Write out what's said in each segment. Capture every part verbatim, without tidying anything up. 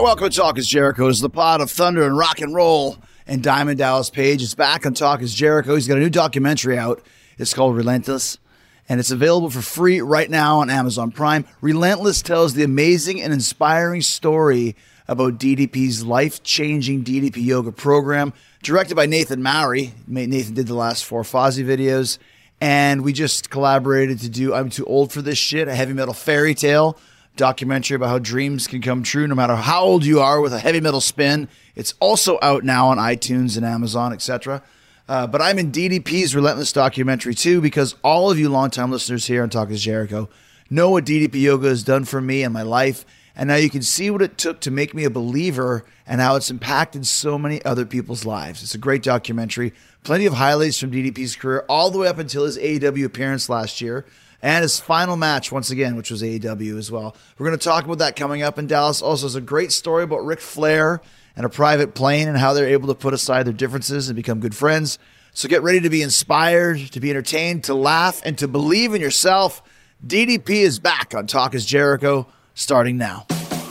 welcome to Talk is Jericho. It's the pod of thunder and rock and roll. And Diamond Dallas Page is back on Talk is Jericho. He's got a new documentary out. It's called Relentless. And it's available for free right now on Amazon Prime. Relentless tells the amazing and inspiring story about D D P's life-changing D D P yoga program, directed by Nathan Mowry. Nathan did the last four Fozzy videos. And we just collaborated to do I'm Too Old for This Shit, a heavy metal fairy tale documentary about how dreams can come true no matter how old you are with a heavy metal spin. It's also out now on iTunes and Amazon, et cetera. Uh, but I'm in D D P's Relentless documentary too, because all of you longtime listeners here on Talk is Jericho know what D D P yoga has done for me and my life. And now you can see what it took to make me a believer and how it's impacted so many other people's lives. It's a great documentary. Plenty of highlights from D D P's career all the way up until his A E W appearance last year and his final match once again, which was A E W as well. We're going to talk about that coming up in Dallas. Also, there's a great story about Ric Flair and a private plane and how they're able to put aside their differences and become good friends. So get ready to be inspired, to be entertained, to laugh, and to believe in yourself. D D P is back on Talk is Jericho, starting now.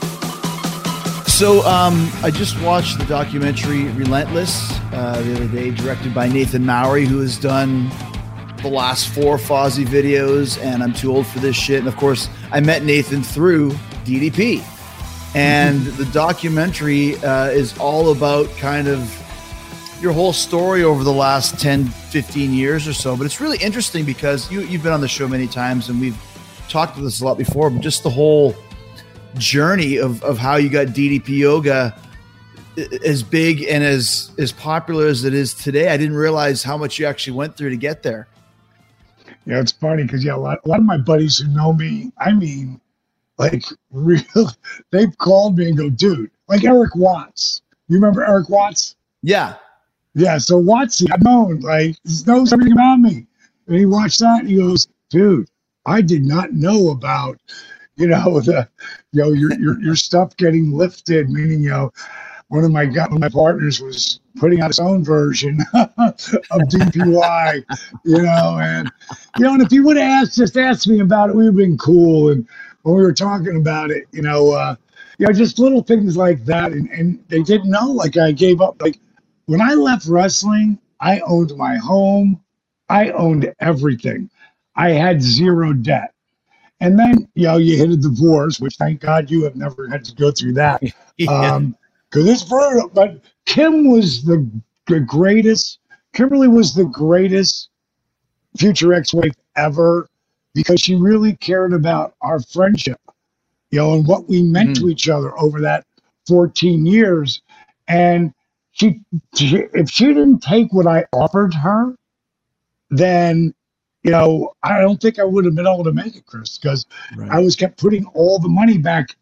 So um, I just watched the documentary Relentless uh, the other day, directed by Nathan Mowry, who has done the last four Fozzy videos, and I'm Too Old for This Shit. And of course, I met Nathan through D D P. And the documentary uh, is all about kind of your whole story over the last ten, fifteen years or so. But it's really interesting because you, you've been on the show many times and we've talked about this a lot before, but just the whole journey of, of how you got D D P yoga as big and as, as popular as it is today. I didn't realize how much you actually went through to get there. Yeah, it's funny because, yeah, a lot, a lot of my buddies who know me, I mean, like, real, they've called me and go, dude, like Eric Watts. You remember Eric Watts? Yeah. Yeah, so Wattsy, I've known, like, he knows everything about me. And he watched that and he goes, dude, I did not know about, you know, the, you know, your your your stuff getting lifted, meaning, you know, one of my one of my partners was putting out his own version of D P Y, you know, and you know, and if you would have asked, just asked me about it, we'd have been cool. And when we were talking about it, you know, uh, you know, just little things like that, and and they didn't know, like I gave up. Like when I left wrestling, I owned my home, I owned everything, I had zero debt. And then, you know, you hit a divorce, which thank God you have never had to go through that. Yeah. Um, because it's brutal. But Kim was the, the greatest, Kimberly was the greatest future ex-wife ever because she really cared about our friendship, you know, and what we meant mm-hmm. to each other over that fourteen years. And she, she, if she didn't take what I offered her, then, you know, I don't think I would have been able to make it, Chris, because right. I was kept putting all the money back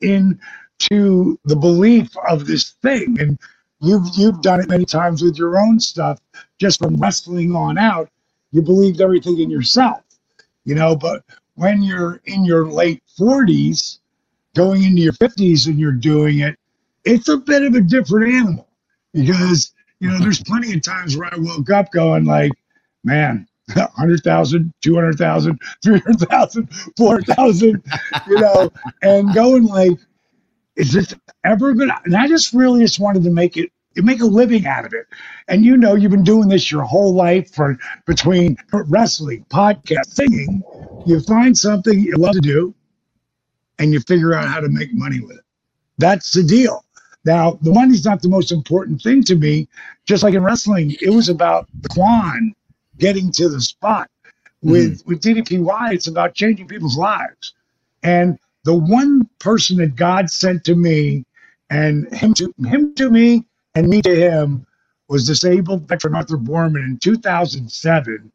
into the belief of this thing. And you've you've done it many times with your own stuff, just from wrestling on out. You believed everything in yourself, you know. But when you're in your late forties, going into your fifties, and you're doing it, it's a bit of a different animal because you know there's plenty of times where I woke up going like, man. one hundred thousand, two hundred thousand, three hundred thousand, four hundred thousand, you know, and going like, is this ever going to, and I just really just wanted to make it, make a living out of it. And you know, you've been doing this your whole life for between wrestling, podcast, singing, you find something you love to do and you figure out how to make money with it. That's the deal. Now, the money's not the most important thing to me. Just like in wrestling, it was about the Quan getting to the spot. With mm-hmm. with D D P Y, it's about changing people's lives. And the one person that God sent to me, and him to him to me, and me to him, was disabled veteran Arthur Borman in two thousand seven.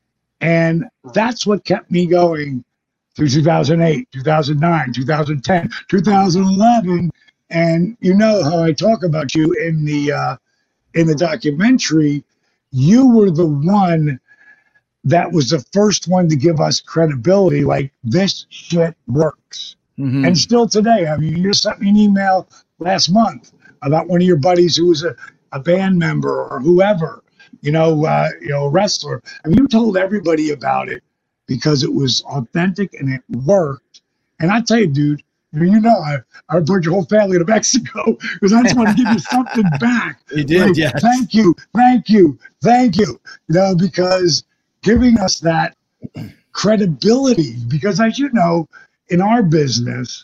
And that's what kept me going through two thousand eight, two thousand nine, two thousand ten, two thousand eleven. And you know how I talk about you in the uh, in the documentary. You were the one that was the first one to give us credibility, like this shit works. Mm-hmm. And still today, I mean, you sent me an email last month about one of your buddies who was a, a band member or whoever, you know, uh, you know, a wrestler. I mean, you told everybody about it because it was authentic and it worked. And I tell you, dude, You know, I, I brought your whole family to Mexico because I just want to give you something back. You did, like, yes. Thank you, thank you, thank you. You know, because giving us that credibility, because as you know, in our business,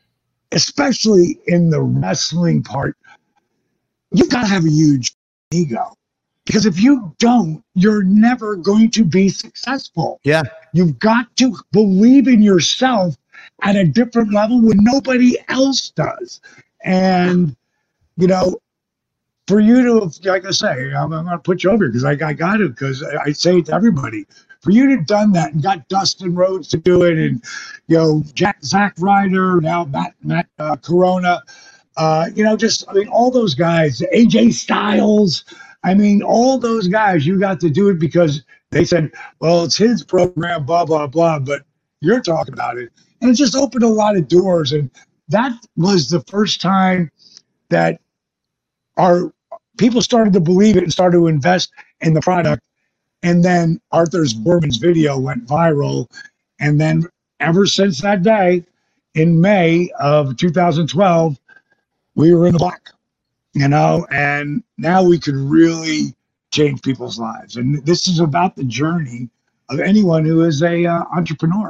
especially in the wrestling part, you've got to have a huge ego. Because if you don't, you're never going to be successful. Yeah. You've got to believe in yourself at a different level when nobody else does. And, you know, for you to, like I say, I'm, I'm going to put you over because I, I got to, because I, I say it to everybody. For you to have done that and got Dustin Rhodes to do it, and, you know, Jack, Zack Ryder, now Matt, Matt uh, Corona, uh, you know, just, I mean, all those guys, A J Styles, I mean, all those guys, you got to do it because they said, well, it's his program, blah, blah, blah, but you're talking about it. And it just opened a lot of doors. And that was the first time that our people started to believe it and started to invest in the product. And then Arthur's Borman's video went viral. And then ever since that day, in May of two thousand twelve, we were in the black, you know, and now we could really change people's lives. And this is about the journey of anyone who is a uh, entrepreneur.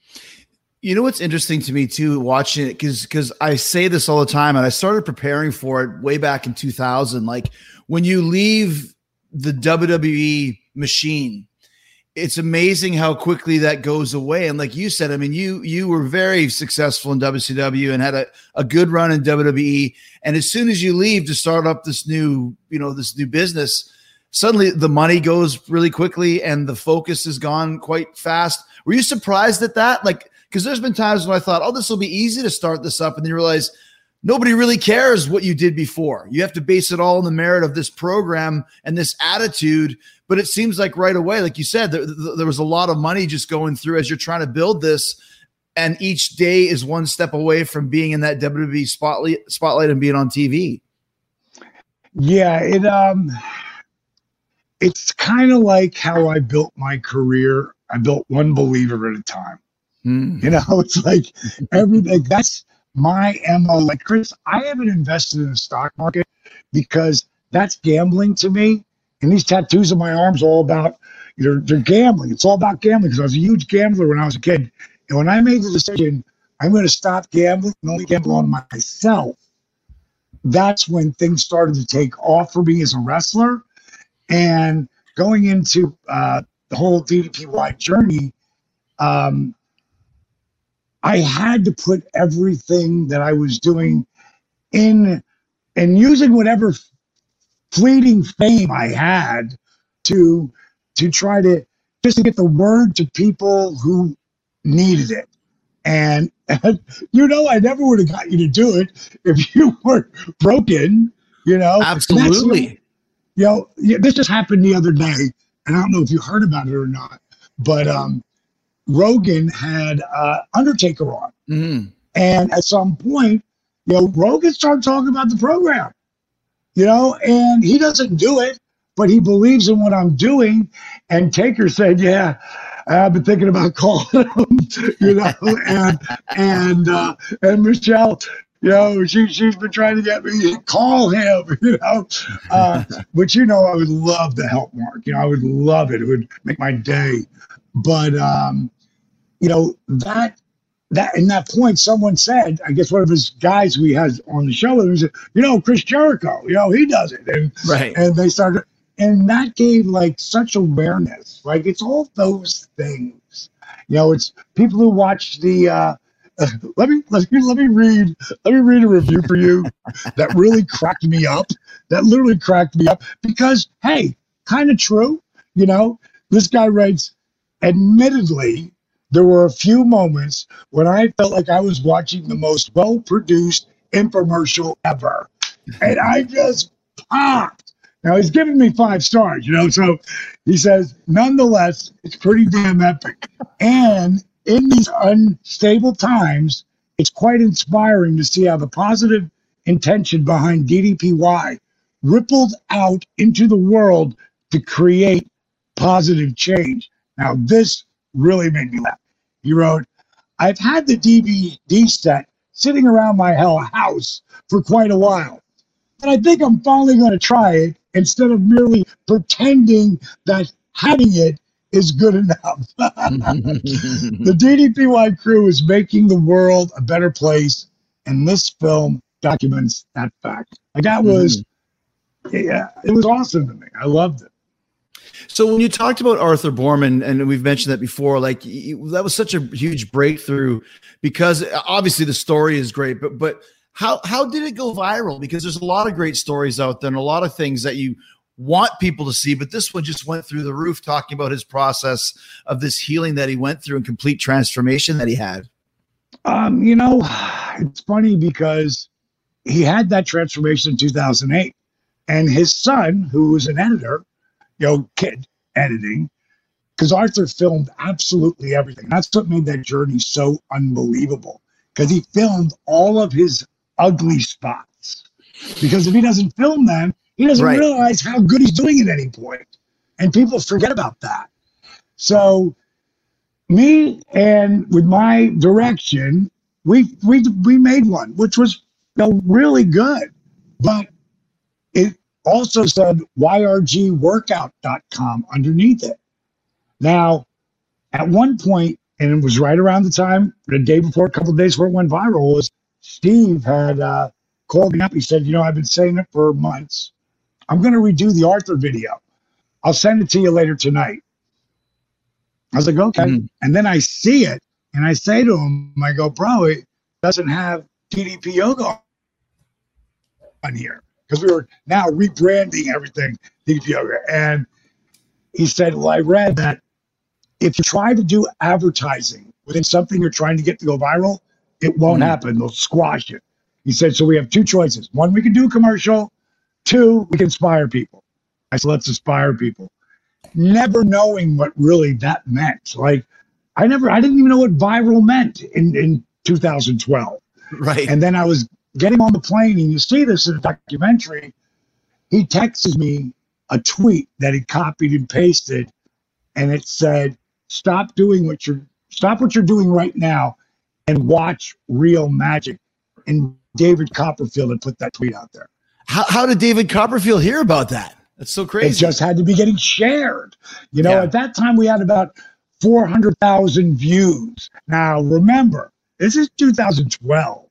You know what's interesting to me too, watching it, because because I say this all the time, and I started preparing for it way back in two thousand. Like when you leave the W W E machine, it's amazing how quickly that goes away. And like you said, I mean, you you were very successful in W C W and had a, a good run in W W E. And as soon as you leave to start up this new, you know, this new business, suddenly the money goes really quickly and the focus is gone quite fast. Were you surprised at that? Like, because there's been times when I thought, oh, this will be easy to start this up. And then you realize nobody really cares what you did before. You have to base it all on the merit of this program and this attitude. But it seems like right away, like you said, there, there was a lot of money just going through as you're trying to build this. And each day is one step away from being in that W W E spotlight, spotlight and being on T V. Yeah, it um, it's kind of like how I built my career. I built one believer at a time. Mm. You know, it's like everything. That's my M O. Like, Chris, I haven't invested in the stock market because that's gambling to me. And these tattoos on my arms are all about, they're, they're gambling. It's all about gambling because I was a huge gambler when I was a kid. And when I made the decision, I'm going to stop gambling and only gamble on myself, that's when things started to take off for me as a wrestler. And going into uh, the whole D D P Y journey, um, I had to put everything that I was doing in and using whatever fleeting fame I had to to try to just to get the word to people who needed it. And, and you know, I never would have got you to do it if you weren't broken, you know. Absolutely. You know, this just happened the other day, and I don't know if you heard about it or not, but um, Rogan had uh, Undertaker on. Mm-hmm. And at some point, you know, Rogan started talking about the program, you know, and he doesn't do it, but he believes in what I'm doing. And Taker said, yeah, I've been thinking about calling him, you know, and, and, uh, and Michelle, you know, she, she's been trying to get me to call him, you know, uh, but, you know, I would love to help Mark. You know, I would love it. It would make my day. But, um, you know, that, that, in that point, someone said, I guess one of his guys we had on the show, was, you know, Chris Jericho, you know, he does it. And, right. And they started, and that gave like such awareness. Like, it's all those things, you know, it's people who watch the, uh, uh, let me, let me, let me read, let me read a review for you that really cracked me up. That literally cracked me up because, hey, kind of true. You know, this guy writes, admittedly, there were a few moments when I felt like I was watching the most well-produced infomercial ever. And I just popped. Now, he's giving me five stars, you know, so he says, nonetheless, it's pretty damn epic. And in these unstable times, it's quite inspiring to see how the positive intention behind D D P Y rippled out into the world to create positive change. Now, this really made me laugh. He wrote, I've had the D V D set sitting around my hell house for quite a while. But I think I'm finally going to try it instead of merely pretending that having it is good enough. The D D P Y crew is making the world a better place, and this film documents that fact. Like that was, mm-hmm. yeah, it was awesome to me. I loved it. So when you talked about Arthur Boorman, and we've mentioned that before, like that was such a huge breakthrough because obviously the story is great, but but how how did it go viral? Because there's a lot of great stories out there and a lot of things that you want people to see, but this one just went through the roof, talking about his process of this healing that he went through and complete transformation that he had. Um, you know, it's funny because he had that transformation in two thousand eight, and his son, who was an editor, you know, kid editing, because Arthur filmed absolutely everything. That's what made that journey so unbelievable, because he filmed all of his ugly spots. Because if he doesn't film them, he doesn't right. realize how good he's doing at any point. And people forget about that. So me and with my direction, we we we made one, which was, you know, really good. But it also said Y R G workout dot com underneath it. Now, at one point, and it was right around the time, the day before, a couple of days before it went viral, was Steve had uh, called me up. He said, you know, I've been saying it for months. I'm going to redo the Arthur video. I'll send it to you later tonight. I was like, okay. Mm-hmm. And then I see it, and I say to him, I go, bro, it doesn't have D D P Yoga on here. Because we were now rebranding everything, D D P Yoga. And he said, well, I read that if you try to do advertising within something you're trying to get to go viral, it won't mm-hmm. happen. They'll squash it. He said, so we have two choices. One, we can do a commercial. Two, we can inspire people. I said, let's inspire people. Never knowing what really that meant. Like, I never, I didn't even know what viral meant in, in two thousand twelve. Right. And then I was getting on the plane, and you see this in the documentary. He texts me a tweet that he copied and pasted, and it said, stop doing what you're, stop what you're doing right now and watch real magic. And David Copperfield had put that tweet out there. How, how did David Copperfield hear about that? That's so crazy. It just had to be getting shared. You know, yeah. At that time, we had about four hundred thousand views. Now, remember, this is two thousand twelve.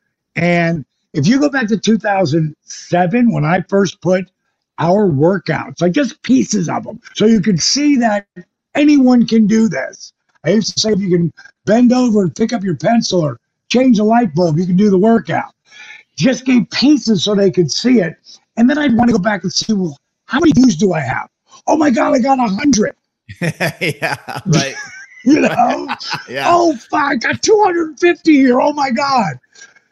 And if you go back to two thousand seven, when I first put our workouts, like just pieces of them, so you can see that anyone can do this. I used to say if you can bend over and pick up your pencil or change a light bulb, you can do the workout. Just gave pieces so they could see it. And then I'd want to go back and see, well, how many views do I have? Oh my God, I got a hundred. Yeah, right. You know? Yeah. Oh, fuck, I got two hundred fifty here. Oh my God.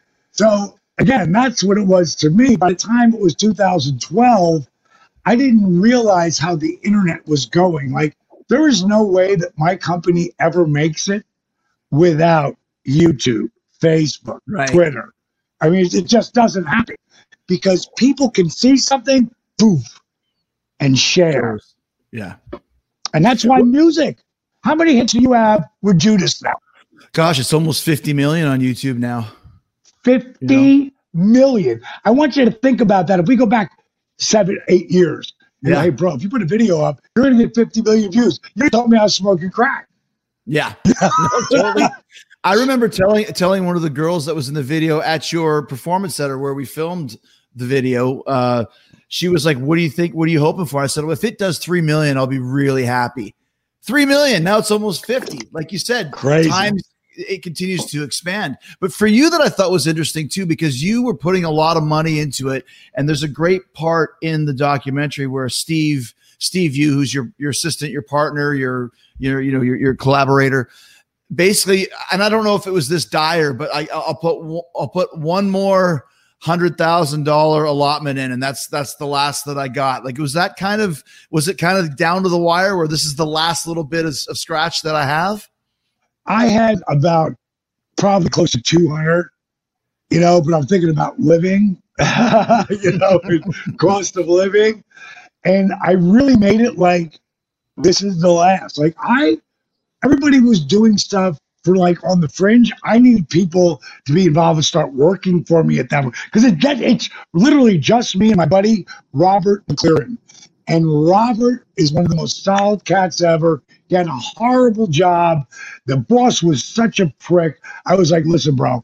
So again, that's what it was to me. By the time it was two thousand twelve, I didn't realize how the internet was going. Like, there is no way that my company ever makes it without YouTube, Facebook, right. Twitter. I mean, it just doesn't happen because people can see something, poof, and share. Yeah. And that's why music. How many hits do you have with Judas now? Gosh, it's almost fifty million on YouTube now. fifty you know? million. I want you to think about that. If we go back seven, eight years, yeah. Know, hey, bro, if you put a video up, you're going to get fifty million views. You told me I was smoking crack. Yeah. No, totally. I remember telling telling one of the girls that was in the video at your performance center where we filmed the video. Uh, she was like, "What do you think? What are you hoping for?" I said, "Well, if it does three million, I'll be really happy." Three million. Now it's almost fifty. Like you said, crazy. Times it continues to expand. But for you, that I thought was interesting too, because you were putting a lot of money into it, and there's a great part in the documentary where Steve Steve Yu, who's your your assistant, your partner, your your you know your your collaborator. Basically, and I don't know if it was this dire, but I, I'll put I'll put one more hundred thousand dollar allotment in, and that's that's the last that I got. Like, was that kind of was it kind of down to the wire where this is the last little bit of, of scratch that I have? I had about probably close to two hundred, you know, but I'm thinking about living, you know, cost of living, and I really made it like this is the last. Like I. Everybody was doing stuff for like on the fringe, I needed people to be involved and start working for me at that point. Because it get, it's literally just me and my buddy, Robert McLaren. And Robert is one of the most solid cats ever. He had a horrible job. The boss was such a prick. I was like, listen, bro,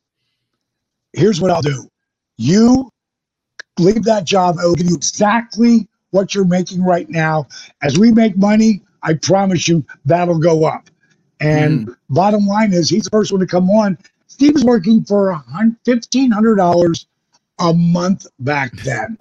here's what I'll do. You leave that job. I will give you exactly what you're making right now. As we make money, I promise you that'll go up. And mm. bottom line is, he's the first one to come on. Steve was working for fifteen hundred dollars a month back then.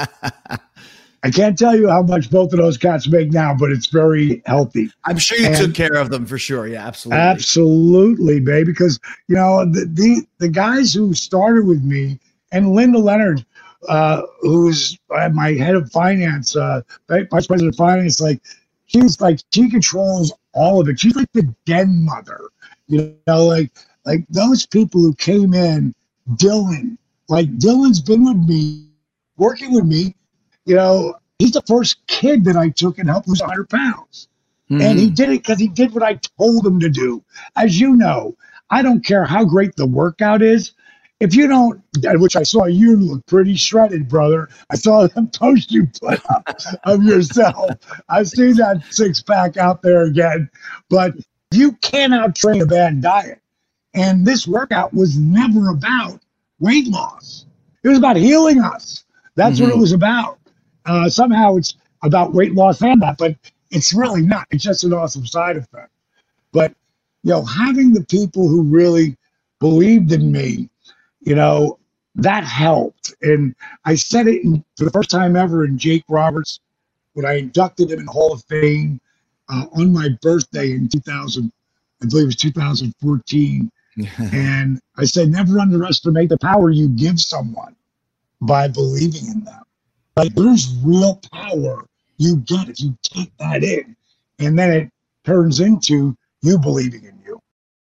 I can't tell you how much both of those cats make now, but it's very healthy. I'm sure you and took care of them for sure. Yeah, absolutely. Absolutely, babe. Because, you know, the, the, the guys who started with me, and Linda Leonard, uh, who's my head of finance, uh, vice president of finance, like, she's like, she controls all of it. She's like the den mother, you know, like, like those people who came in, Dylan, like Dylan's been with me, working with me. You know, he's the first kid that I took and helped lose one hundred pounds. Mm-hmm. And he did it because he did what I told him to do. As you know, I don't care how great the workout is. If you don't, which I saw you look pretty shredded, brother. I saw that post you put up of yourself. I see that six pack out there again. But you cannot train a bad diet. And this workout was never about weight loss. It was about healing us. That's mm-hmm. what it was about. Uh, somehow it's about weight loss and that, but it's really not. It's just an awesome side effect. But, you know, having the people who really believed in me, you know, that helped. And I said it in, for the first time ever in Jake Roberts, when I inducted him in the Hall of Fame uh, on my birthday in two thousand, I believe it was two thousand fourteen. And I said, never underestimate the power you give someone by believing in them. Like, there's real power you get if you take that in. And then it turns into you believing in you.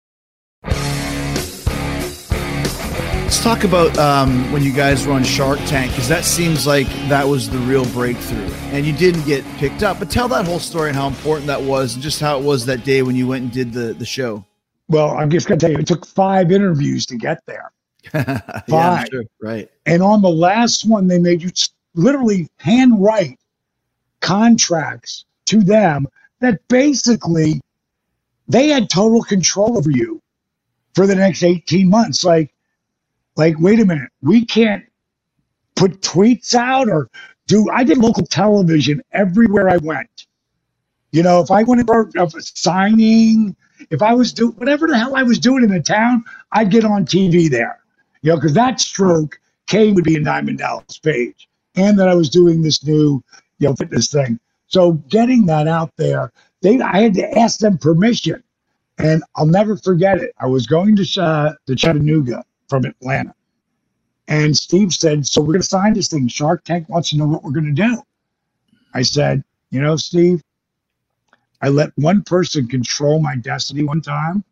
Let's talk about um, when you guys were on Shark Tank, because that seems like that was the real breakthrough. And you didn't get picked up. But tell that whole story and how important that was, and just how it was that day when you went and did the, the show. Well, I'm just going to tell you, it took five interviews to get there. Five. Yeah, sure. Right. And on the last one, they made you literally handwrite contracts to them that basically they had total control over you for the next eighteen months. Like, like, wait a minute, we can't put tweets out or do, I did local television everywhere I went. You know, if I went for a signing, if I was doing whatever the hell I was doing in the town, I'd get on T V there. You know, because that stroke, Kane would be in Diamond Dallas Page. And that I was doing this new, you know, fitness thing. So getting that out there, they I had to ask them permission. And I'll never forget it. I was going to, uh, to Chattanooga from Atlanta. And Steve said, so we're going to sign this thing. Shark Tank wants to know what we're going to do. I said, you know, Steve, I let one person control my destiny one time.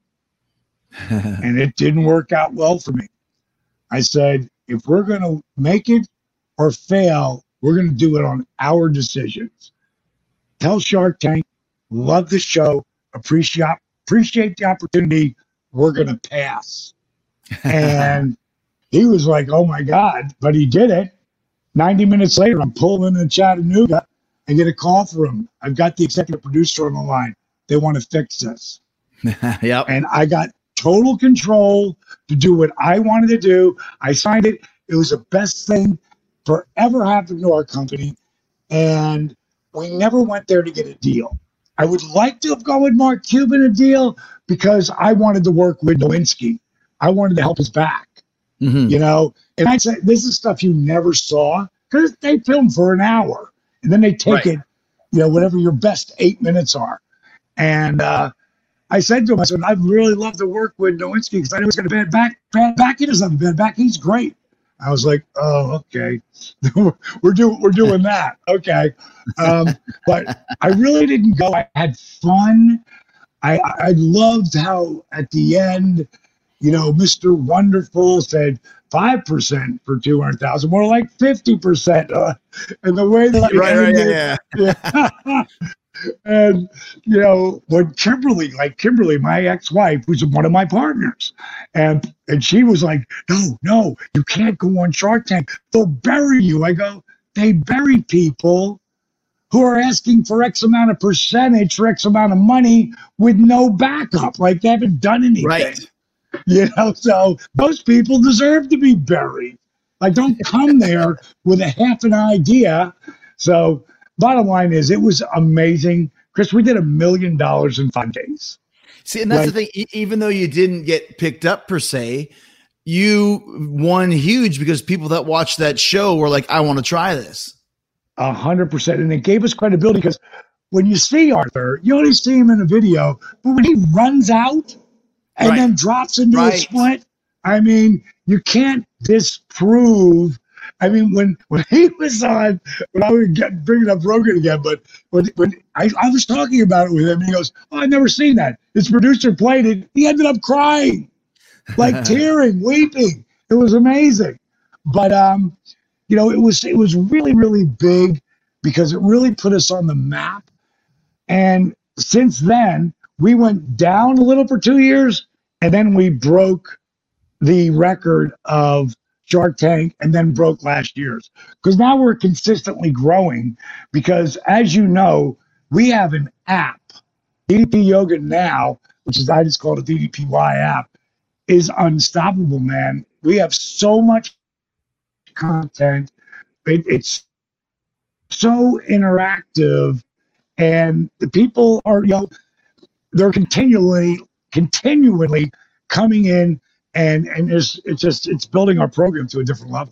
And it didn't work out well for me. I said, if we're going to make it or fail, we're going to do it on our decisions. Tell Shark Tank, love the show, appreciate appreciate the opportunity, we're going to pass. And he was like, oh my God, but he did it. ninety minutes later, I'm pulling in Chattanooga and get a call from him. I've got the executive producer on the line. They want to fix this. Yep. And I got total control to do what I wanted to do. I signed it. It was the best thing forever happened to our company. And we never went there to get a deal. I would like to have gone with Mark Cuban a deal because I wanted to work with Nowinski. I wanted to help his back, mm-hmm. you know? And I'd say, this is stuff you never saw because they film for an hour and then they take right. it, you know, whatever your best eight minutes are. And, uh, I said to him, I said, I'd really love to work with Nowinski because I know he's got a bad back. Bad back. He doesn't have a bad back. He's great. I was like, oh, okay. we're doing we're doing that. Okay. Um, but I really didn't go. I had fun. I I loved how at the end, you know, Mister Wonderful said five percent for two hundred thousand, more like fifty percent. Uh, and the way that right, right, yeah, yeah. yeah. And, you know, when Kimberly, like Kimberly, my ex-wife, was one of my partners, and and she was like, no, no, you can't go on Shark Tank. They'll bury you. I go, they bury people who are asking for X amount of percentage for X amount of money with no backup. Like they haven't done anything. Right. You know, so those people deserve to be buried. Like, don't come there with a half an idea. So bottom line is, it was amazing. Chris, we did a million dollars in five days. See, and that's Like, the thing. E- Even though you didn't get picked up per se, you won huge because people that watched that show were like, I want to try this. A hundred percent. And it gave us credibility because when you see Arthur, you only see him in a video, but when he runs out and Right. then drops into Right. a split, I mean, you can't disprove. I mean, when, when he was on, when I would get bringing up Rogan again, but when, when I, I was talking about it with him, and he goes, oh, I've never seen that. His producer played it. He ended up crying, like tearing, weeping. It was amazing. But, um, you know, it was, it was really, really big because it really put us on the map. And since then, we went down a little for two years, and then we broke the record of Shark Tank and then broke last year's. Because now we're consistently growing because, as you know, we have an app. D D P Yoga Now, which is, I just call it a D D P Y app, is unstoppable, man. We have so much content. It, it's so interactive, and the people are, you know, they're continually, continually coming in, and and it's it's just it's building our program to a different level.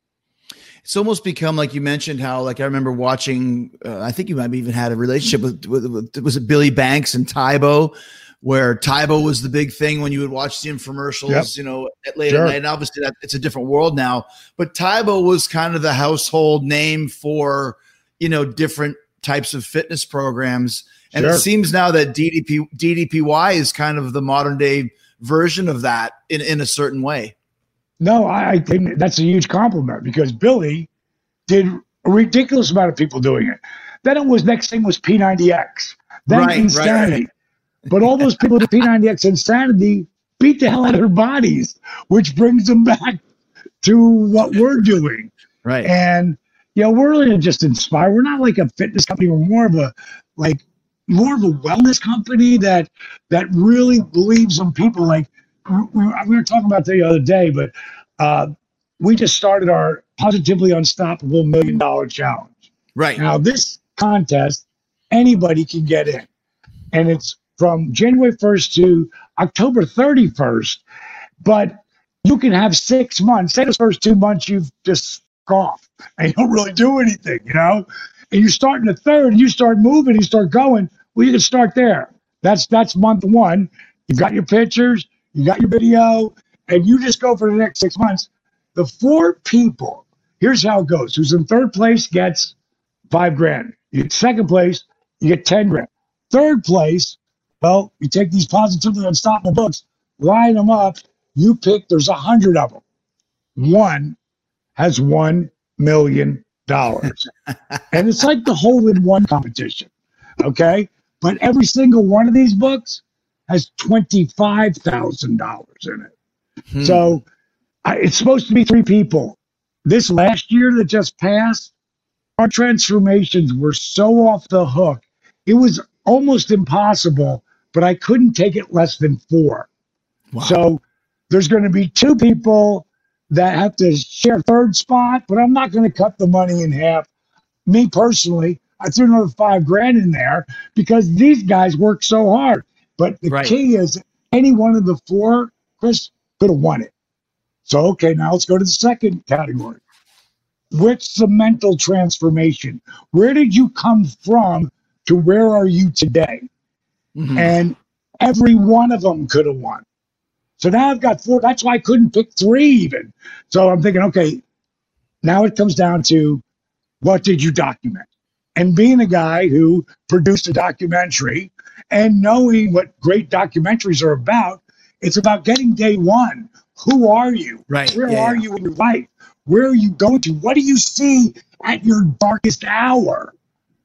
It's almost become, like you mentioned, how, like, I remember watching, uh, I think you might have even had a relationship with, with, with, was it Billy Banks and Tybo, where Tybo was the big thing when you would watch the infomercials, Yep. you know, at late Sure. at night. And obviously that it's a different world now, but Tybo was kind of the household name for, you know, different types of fitness programs. And Sure. it seems now that D D P, D D P Y is kind of the modern day version of that in, in a certain way. No, I, I think that's a huge compliment because Billy did a ridiculous amount of people doing it. Then it was, next thing was P ninety X, then Right, right, Insanity. right. But all those people to P ninety X Insanity beat the hell out of their bodies, which brings them back to what we're doing. Right. And, you know, we're really just inspired. We're not like a fitness company. We're more of a, like, more of a wellness company that that really believes in people. Like, we, we were talking about the other day, but uh, we just started our Positively Unstoppable Million Dollar Challenge. Right. Now, this contest, anybody can get in. And it's from January first to October thirty-first. But you can have six months. Say the first two months you've just off and you don't really do anything, you know? And you start in the third and you start moving, you start going, well, you can start there. That's that's month one. You got your pictures, you got your video, and you just go for the next six months. The four people, here's how it goes. Who's in third place gets five grand. You get second place, you get ten grand. Third place, well, you take these Positively Unstoppable books, line them up, you pick, there's a hundred of them. One has one million dollars. And it's like the hole in one competition. Okay. But every single one of these books has twenty-five thousand dollars in it. Hmm. So I, it's supposed to be three people. This last year that just passed, our transformations were so off the hook. It was almost impossible, but I couldn't take it less than four. Wow. So there's going to be two people that have to share third spot, but I'm not going to cut the money in half. Me personally, I threw another five grand in there because these guys work so hard. But the Right. key is any one of the four, Chris, could have won it. So, okay, now let's go to the second category. What's the mental transformation? Where did you come from to where are you today? Mhm. And every one of them could have won. So now I've got four. That's why I couldn't pick three even. So I'm thinking, okay, now it comes down to what did you document? And being a guy who produced a documentary and knowing what great documentaries are about, it's about getting day one. Who are you? Right. Where Yeah, are yeah. you in your life? Where are you going to? What do you see at your darkest hour?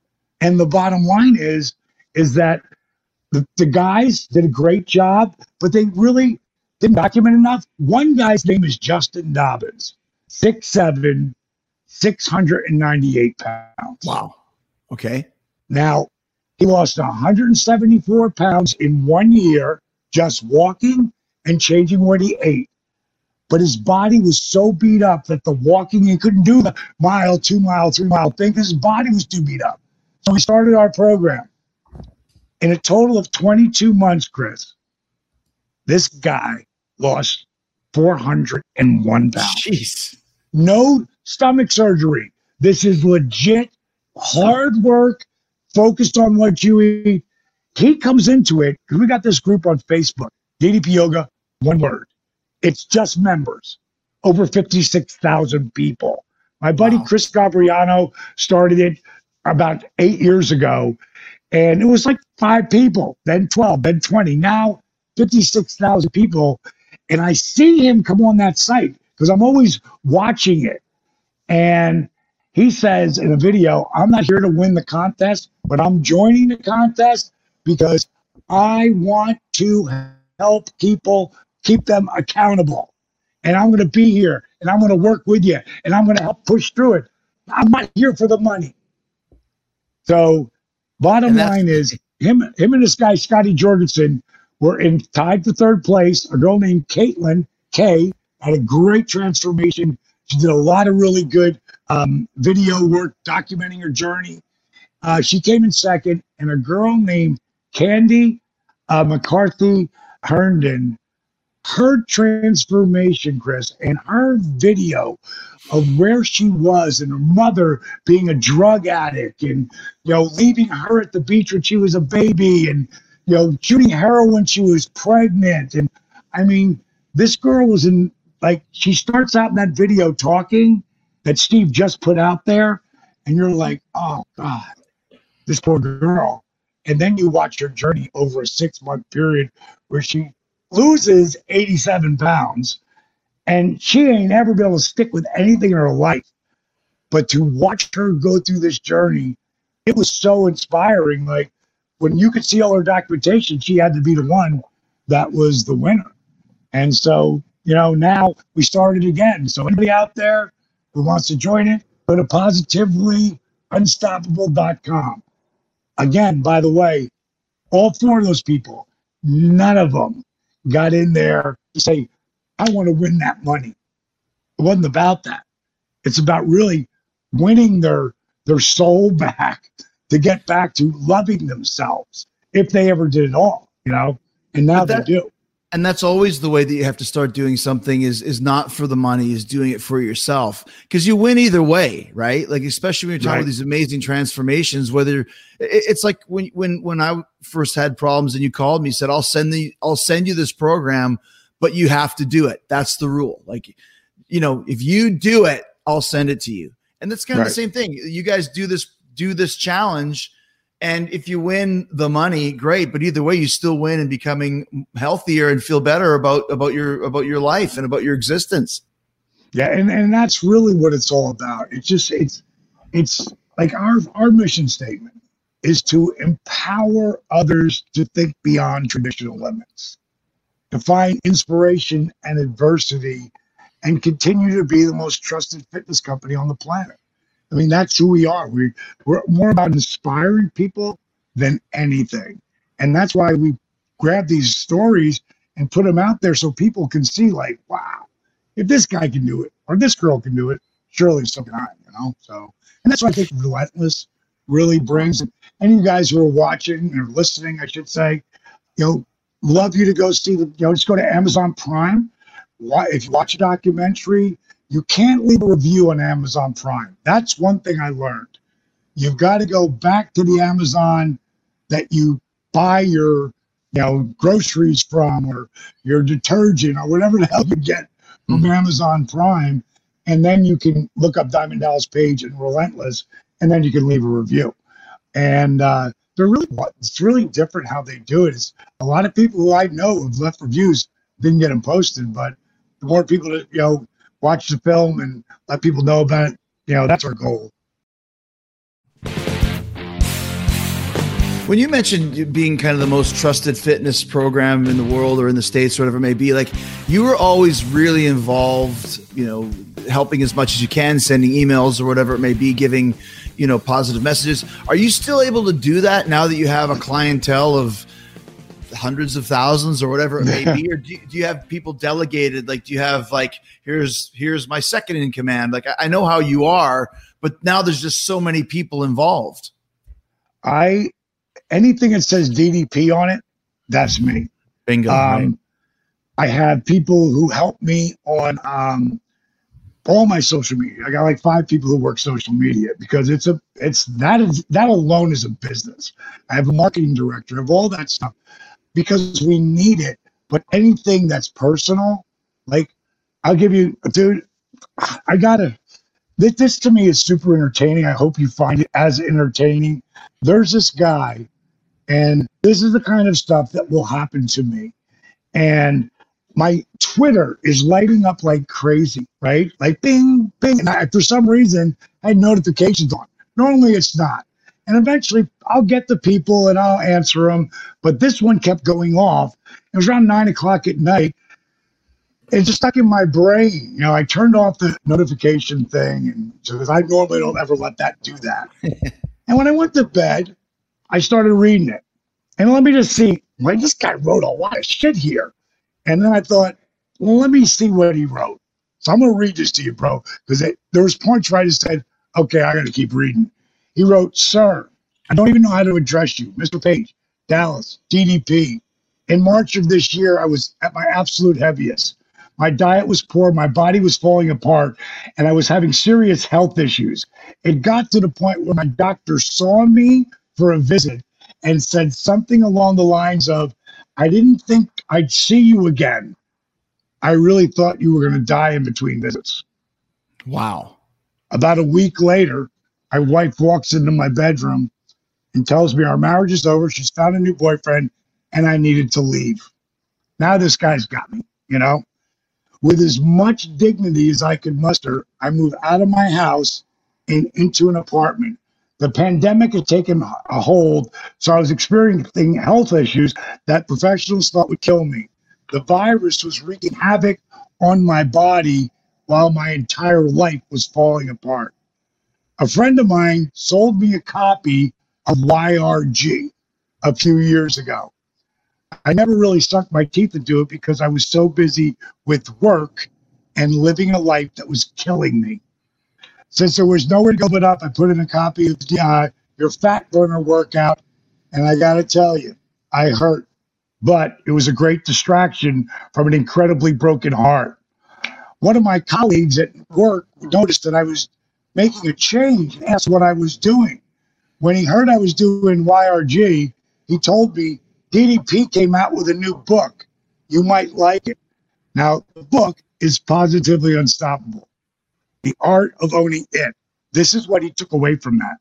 And the bottom line is, is that the, the guys did a great job, but they really didn't document enough. One guy's name is Justin Dobbins, six seven, six hundred ninety-eight pounds. Wow. Okay. Now, he lost one hundred seventy-four pounds in one year just walking and changing what he ate. But his body was so beat up that the walking, he couldn't do the mile, two mile, three mile thing because his body was too beat up. So we started our program. In a total of twenty-two months, Chris, this guy lost four hundred one pounds. Jeez. No stomach surgery. This is legit hard work, focused on what you eat. He comes into it because we got this group on Facebook, D D P Yoga, one word. It's just members, over fifty-six thousand people. My buddy wow. Chris Gabriano started it about eight years ago, and it was like five people, then twelve, then twenty. Now, fifty-six thousand people, and I see him come on that site because I'm always watching it. And he says in a video, I'm not here to win the contest, but I'm joining the contest because I want to help people, keep them accountable. And I'm going to be here, and I'm going to work with you, and I'm going to help push through it. I'm not here for the money. So bottom line is him, him and this guy, Scotty Jorgensen, were in tied for third place. A girl named Caitlin Kay had a great transformation. She did a lot of really good um, video work documenting her journey. Uh, she came in second, and a girl named Candy uh, McCarthy Herndon, her transformation, Chris, and her video of where she was and her mother being a drug addict and, you know, leaving her at the beach when she was a baby and, you know, shooting heroin when she was pregnant. And I mean, this girl was in, like, she starts out in that video talking that Steve just put out there, and you're like, oh, God, this poor girl. And then you watch her journey over a six-month period where she loses eighty-seven pounds, and she ain't ever been able to stick with anything in her life. But to watch her go through this journey, it was so inspiring. Like, when you could see all her documentation, she had to be the one that was the winner. And so, you know, now we started again. So anybody out there who wants to join it, go to positively unstoppable dot com. Again, by the way, all four of those people, none of them got in there to say, I want to win that money. It wasn't about that. It's about really winning their their soul back to get back to loving themselves, if they ever did it all, you know, and now that, they do. And that's always the way that you have to start doing something is, is not for the money, is doing it for yourself. Because you win either way, right? Like, especially when you're talking right. about these amazing transformations, whether it, it's like when, when, when I first had problems and you called me, said, I'll send the, I'll send you this program, but you have to do it. That's the rule. Like, you know, if you do it, I'll send it to you. And that's kind of right. the same thing. You guys do this, do this challenge. And if you win the money, great. But either way, you still win in becoming healthier and feel better about, about your, about your life and about your existence. Yeah. And, and that's really what it's all about. It's just, it's, it's like our, our mission statement is to empower others to think beyond traditional limits, to find inspiration and adversity, and continue to be the most trusted fitness company on the planet. I mean, that's who we are. We, we're more about inspiring people than anything. And that's why we grab these stories and put them out there so people can see, like, wow, if this guy can do it or this girl can do it, surely so can I, you know? So, and that's why I think Relentless really brings it. And you guys who are watching or listening, I should say, you know, love you to go see the, you know, just go to Amazon Prime. If you watch a documentary, you can't leave a review on Amazon Prime. That's one thing I learned. You've got to go back to the Amazon that you buy your, you know, groceries from, or your detergent, or whatever the hell you get from mm-hmm. Amazon Prime, and then you can look up Diamond Dallas Page and Relentless, and then you can leave a review. And uh, they're really, it's really different how they do it. It's, a lot of people who I know have left reviews didn't get them posted, but the more people that, you know, watch the film and let people know about it, you know, that's our goal. When you mentioned being kind of the most trusted fitness program in the world or in the States, whatever it may be, like you were always really involved, you know, helping as much as you can, sending emails or whatever it may be, giving, you know, positive messages. Are you still able to do that now that you have a clientele of hundreds of thousands or whatever it may be? Or do you, do you have people delegated? Like, do you have like, here's, here's my second in command. Like, I, I know how you are, but now there's just so many people involved. I, anything that says D D P on it, that's me. Bingo. Um, right? I have people who help me on um, all my social media. I got like five people who work social media because it's a, it's that is that alone is a business. I have a marketing director, I have all that stuff because we need it. But anything that's personal, like I'll give you, dude, I gotta. This, this to me is super entertaining. I hope you find it as entertaining. There's this guy, and this is the kind of stuff that will happen to me. And my Twitter is lighting up like crazy, right? Like bing, bing. And I, for some reason, I had notifications on. Normally it's not. And eventually I'll get the people and I'll answer them. But this one kept going off. It was around nine o'clock at night. It's just stuck in my brain. You know, I turned off the notification thing, and because I normally don't ever let that do that. And when I went to bed, I started reading it. And let me just see, well, this guy wrote a lot of shit here. And then I thought, well, let me see what he wrote. So I'm going to read this to you, bro, because there was points where I just said, okay, I got to keep reading. He wrote, sir, I don't even know how to address you. Mister Page, Dallas, D D P. In March of this year, I was at my absolute heaviest. My diet was poor, my body was falling apart, and I was having serious health issues. It got to the point where my doctor saw me for a visit and said something along the lines of, I didn't think I'd see you again. I really thought you were going to die in between visits. Wow. About a week later, my wife walks into my bedroom and tells me our marriage is over. She's found a new boyfriend and I needed to leave. Now this guy's got me, you know? With as much dignity as I could muster, I moved out of my house and into an apartment. The pandemic had taken a hold, so I was experiencing health issues that professionals thought would kill me. The virus was wreaking havoc on my body while my entire life was falling apart. A friend of mine sold me a copy of Y R G a few years ago. I never really sunk my teeth into it because I was so busy with work and living a life that was killing me. Since there was nowhere to go but up, I put in a copy of the uh, Your Fat Burner workout, and I got to tell you, I hurt. But it was a great distraction from an incredibly broken heart. One of my colleagues at work noticed that I was making a change and asked what I was doing. When he heard I was doing Y R G, he told me, D D P came out with a new book. You might like it. Now, the book is Positively Unstoppable. The Art of Owning It. This is what he took away from that.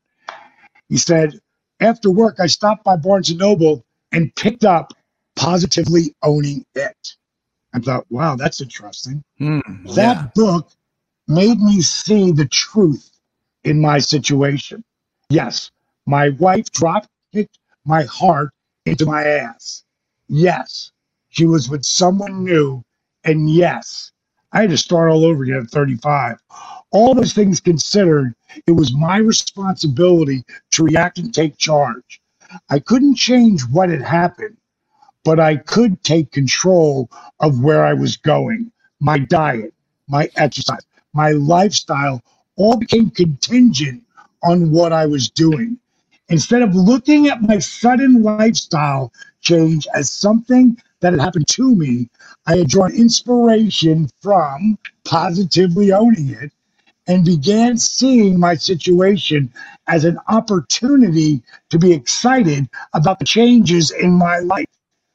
He said, after work, I stopped by Barnes and Noble and picked up Positively Owning It. I thought, wow, that's interesting. Mm, that yeah. book made me see the truth in my situation. Yes, my wife dropped kicked my heart into my ass. Yes, she was with someone new. And yes, I had to start all over again at thirty-five. All those things considered, it was my responsibility to react and take charge. I couldn't change what had happened, but I could take control of where I was going. My diet, my exercise, my lifestyle all became contingent on what I was doing. Instead of looking at my sudden lifestyle change as something that had happened to me, I had drawn inspiration from Positively Owning It and began seeing my situation as an opportunity to be excited about the changes in my life.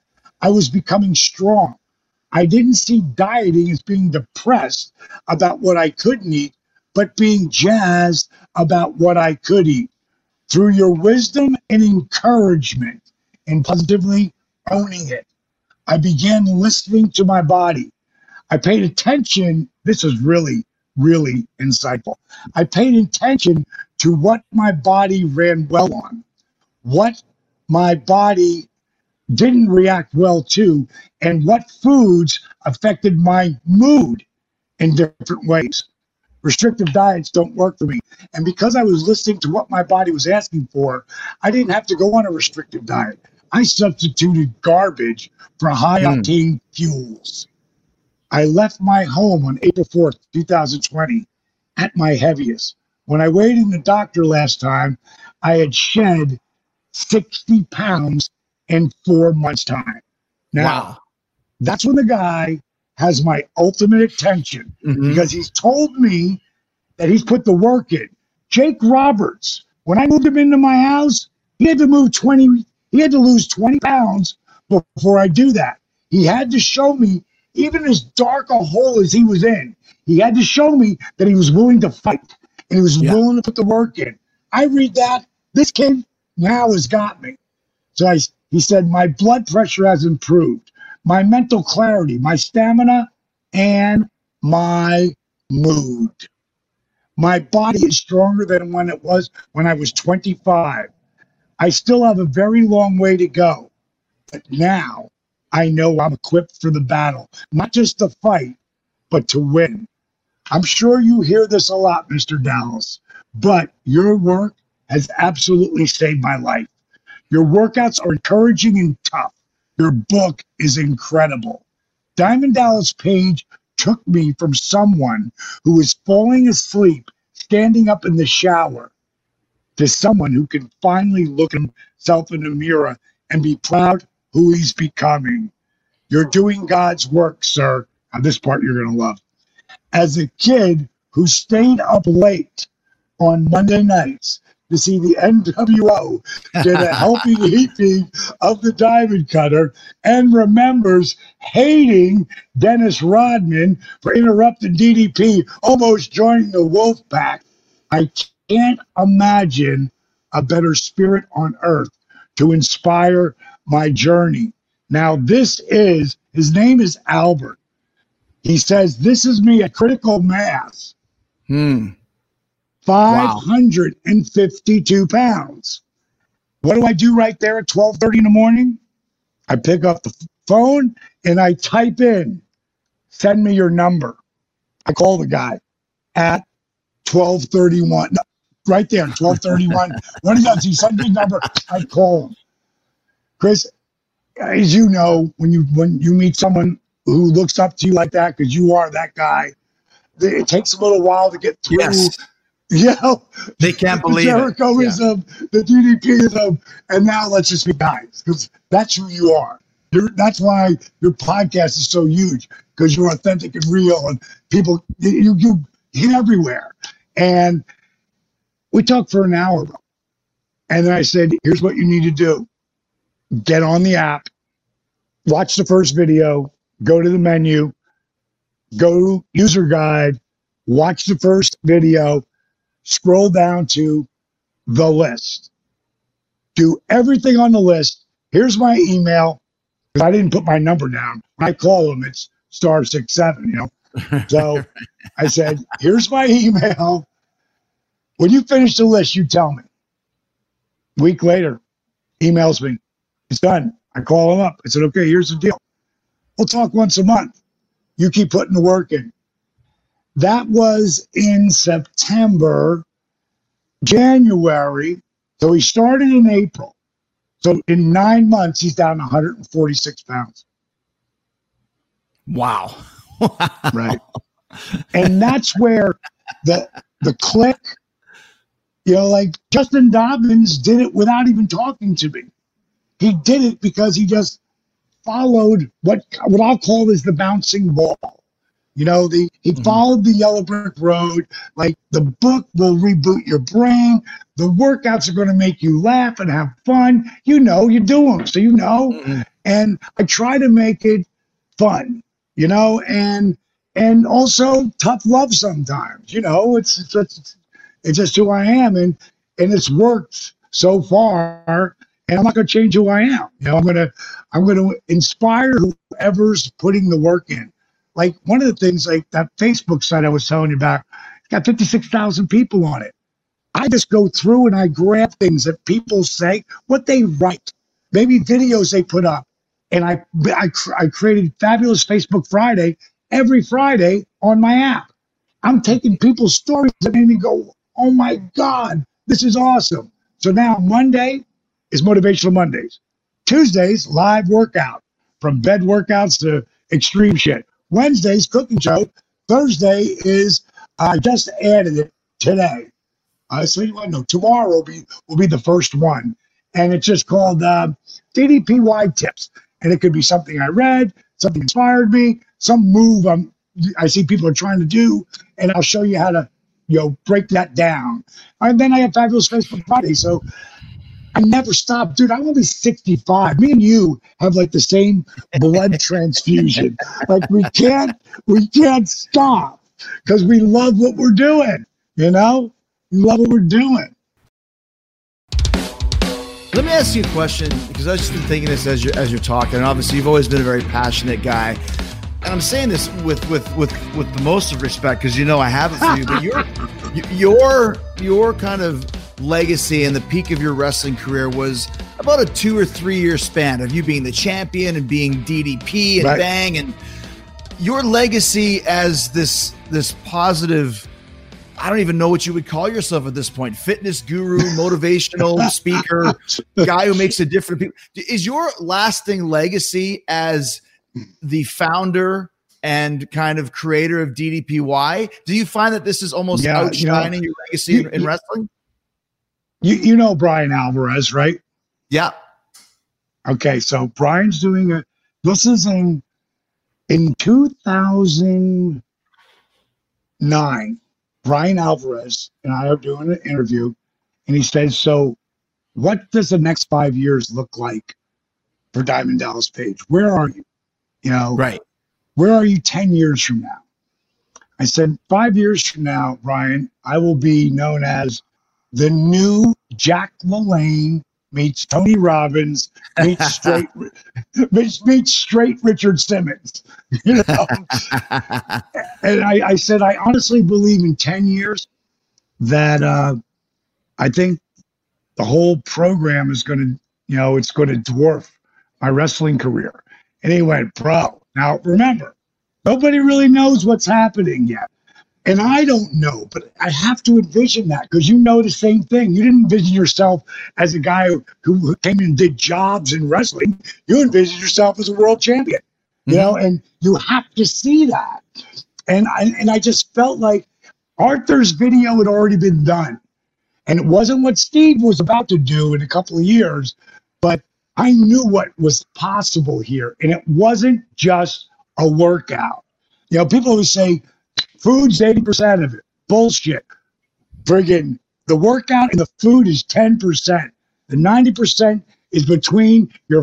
I was becoming strong. I didn't see dieting as being depressed about what I couldn't eat, but being jazzed about what I could eat. Through your wisdom and encouragement and Positively Owning It, I began listening to my body. I paid attention. This is really, really insightful. I paid attention to what my body ran well on, what my body didn't react well to, and what foods affected my mood in different ways. Restrictive diets don't work for me. And because I was listening to what my body was asking for, I didn't have to go on a restrictive diet. I substituted garbage for high octane mm. fuels. I left my home on April fourth, two thousand twenty at my heaviest. When I weighed in the doctor last time, I had shed sixty pounds in four months' time. Now, wow. That's when the guy has my ultimate attention mm-hmm. because he's told me that he's put the work in. Jake Roberts, when I moved him into my house, he had to move twenty, he had to lose twenty pounds before I do that. He had to show me, even as dark a hole as he was in, he had to show me that he was willing to fight and he was yeah. willing to put the work in. I read that, this kid now has got me. So I, he said, my blood pressure has improved, my mental clarity, my stamina, and my mood. My body is stronger than when it was when I was twenty-five. I still have a very long way to go, but now I know I'm equipped for the battle, not just to fight, but to win. I'm sure you hear this a lot, Mister Dallas, but your work has absolutely saved my life. Your workouts are encouraging and tough. Your book is incredible. Diamond Dallas Page took me from someone who was falling asleep, standing up in the shower, to someone who can finally look himself in the mirror and be proud who he's becoming. You're doing God's work, sir. And this part you're going to love. As a kid who stayed up late on Monday nights to see the N W O get a helping heaping of the Diamond Cutter and remembers hating Dennis Rodman for interrupting D D P, almost joining the Wolf Pack, I can't imagine a better spirit on earth to inspire my journey. Now, this is, his name is Albert. He says, this is me at critical mass. Hmm. five hundred fifty-two pounds. What do I do right there at twelve thirty in the morning? I pick up the phone and I type in, send me your number. I call the guy at twelve thirty-one. No, right there, twelve thirty-one. When he does, he sends me a number. I call him. Chris, as you know, when you when you meet someone who looks up to you like that, because you are that guy, it takes a little while to get through. Yes. You know, they can't believe the Jerichoism, it. Yeah. the D D P-ism, and now let's just be guys, because that's who you are. You're, that's why your podcast is so huge, because you're authentic and real, and people, you, you hit everywhere. And we talked for an hour, and then I said, here's what you need to do. Get on the app, watch the first video, go to the menu, go user guide, watch the first video, scroll down to the list. Do everything on the list. Here's my email, because I didn't put my number down. When I call them, it's star six seven, you know. So I said, here's my email. When you finish the list, you tell me. Week later, emails me. It's done. I call him up. I said, okay, here's the deal. We'll talk once a month. You keep putting the work in. That was in September, January. So he started in April. So in nine months, he's down one hundred forty-six pounds. Wow. Right. And that's where the the click, you know, like Justin Dobbins did it without even talking to me. He did it because he just followed what what I'll call is the bouncing ball. You know, the he mm-hmm. followed the yellow brick road. Like, the book will reboot your brain. The workouts are going to make you laugh and have fun. You know, you do them, so you know. Mm-hmm. And I try to make it fun, you know, and and also tough love sometimes. You know, it's it's it's, it's just who I am, and and it's worked so far. And I'm not going to change who I am. You know, I'm going to I'm going to inspire whoever's putting the work in. Like, one of the things, like that Facebook site I was telling you about, it's got fifty-six thousand people on it. I just go through and I grab things that people say, what they write. maybe videos they put up. And I, I, I created Fabulous Facebook Friday every Friday on my app. I'm taking people's stories that made me go, oh my God, this is awesome. So now Monday is Motivational Mondays. Tuesdays, live workout, from bed workouts to extreme shit. Wednesday's cooking show. Thursday is, I just added it today. Uh, so you know, tomorrow will be, will be the first one. And it's just called uh, D D P Y Tips. And it could be something I read, something inspired me, some move I'm, I see people are trying to do, and I'll show you how to, you know, break that down. And then I have Fabulous Facebook Friday. So I never stop. Dude, I'm only sixty-five. Me and you have like the same blood transfusion. Like we can't, we can't stop because we love what we're doing, you know? We love what we're doing. Let me ask you a question, because I've just been thinking this as you're, as you're talking. And obviously, you've always been a very passionate guy. And I'm saying this with with with, with the most of respect, because you know I have it for you. But your your your kind of legacy and the peak of your wrestling career was about a two or three year span of you being the champion and being D D P and right. Bang, and your legacy as this this positive, I don't even know what you would call yourself at this point. Fitness guru, motivational speaker, guy who makes a difference. Is your lasting legacy as the founder and kind of creator of D D P Y? Do you find that this is almost yeah, outshining you know, your legacy you, in, in wrestling? You you know Brian Alvarez, right? Yeah. Okay, so Brian's doing a. This is in in two thousand nine. Brian Alvarez and I are doing an interview, and he says, so what does the next five years look like for Diamond Dallas Page? Where are you? You know, right. Where are you ten years from now? I said, five years from now, Brian, I will be known as the new Jack LaLanne meets Tony Robbins meets straight meets, meets straight Richard Simmons. You know? And I, I said, I honestly believe in ten years that uh, I think the whole program is going to, you know, it's going to dwarf my wrestling career. And he went, bro. Now, remember, nobody really knows what's happening yet. And I don't know, but I have to envision that, because you know the same thing. You didn't envision yourself as a guy who, who came and did jobs in wrestling. You envisioned yourself as a world champion, you mm-hmm. know, and you have to see that. And I, and I just felt like Arthur's video had already been done. And it wasn't what Steve was about to do in a couple of years, but I knew what was possible here. And it wasn't just a workout. You know, people always say, food's eighty percent of it. Bullshit. Friggin' the workout and the food is ten percent. The ninety percent is between your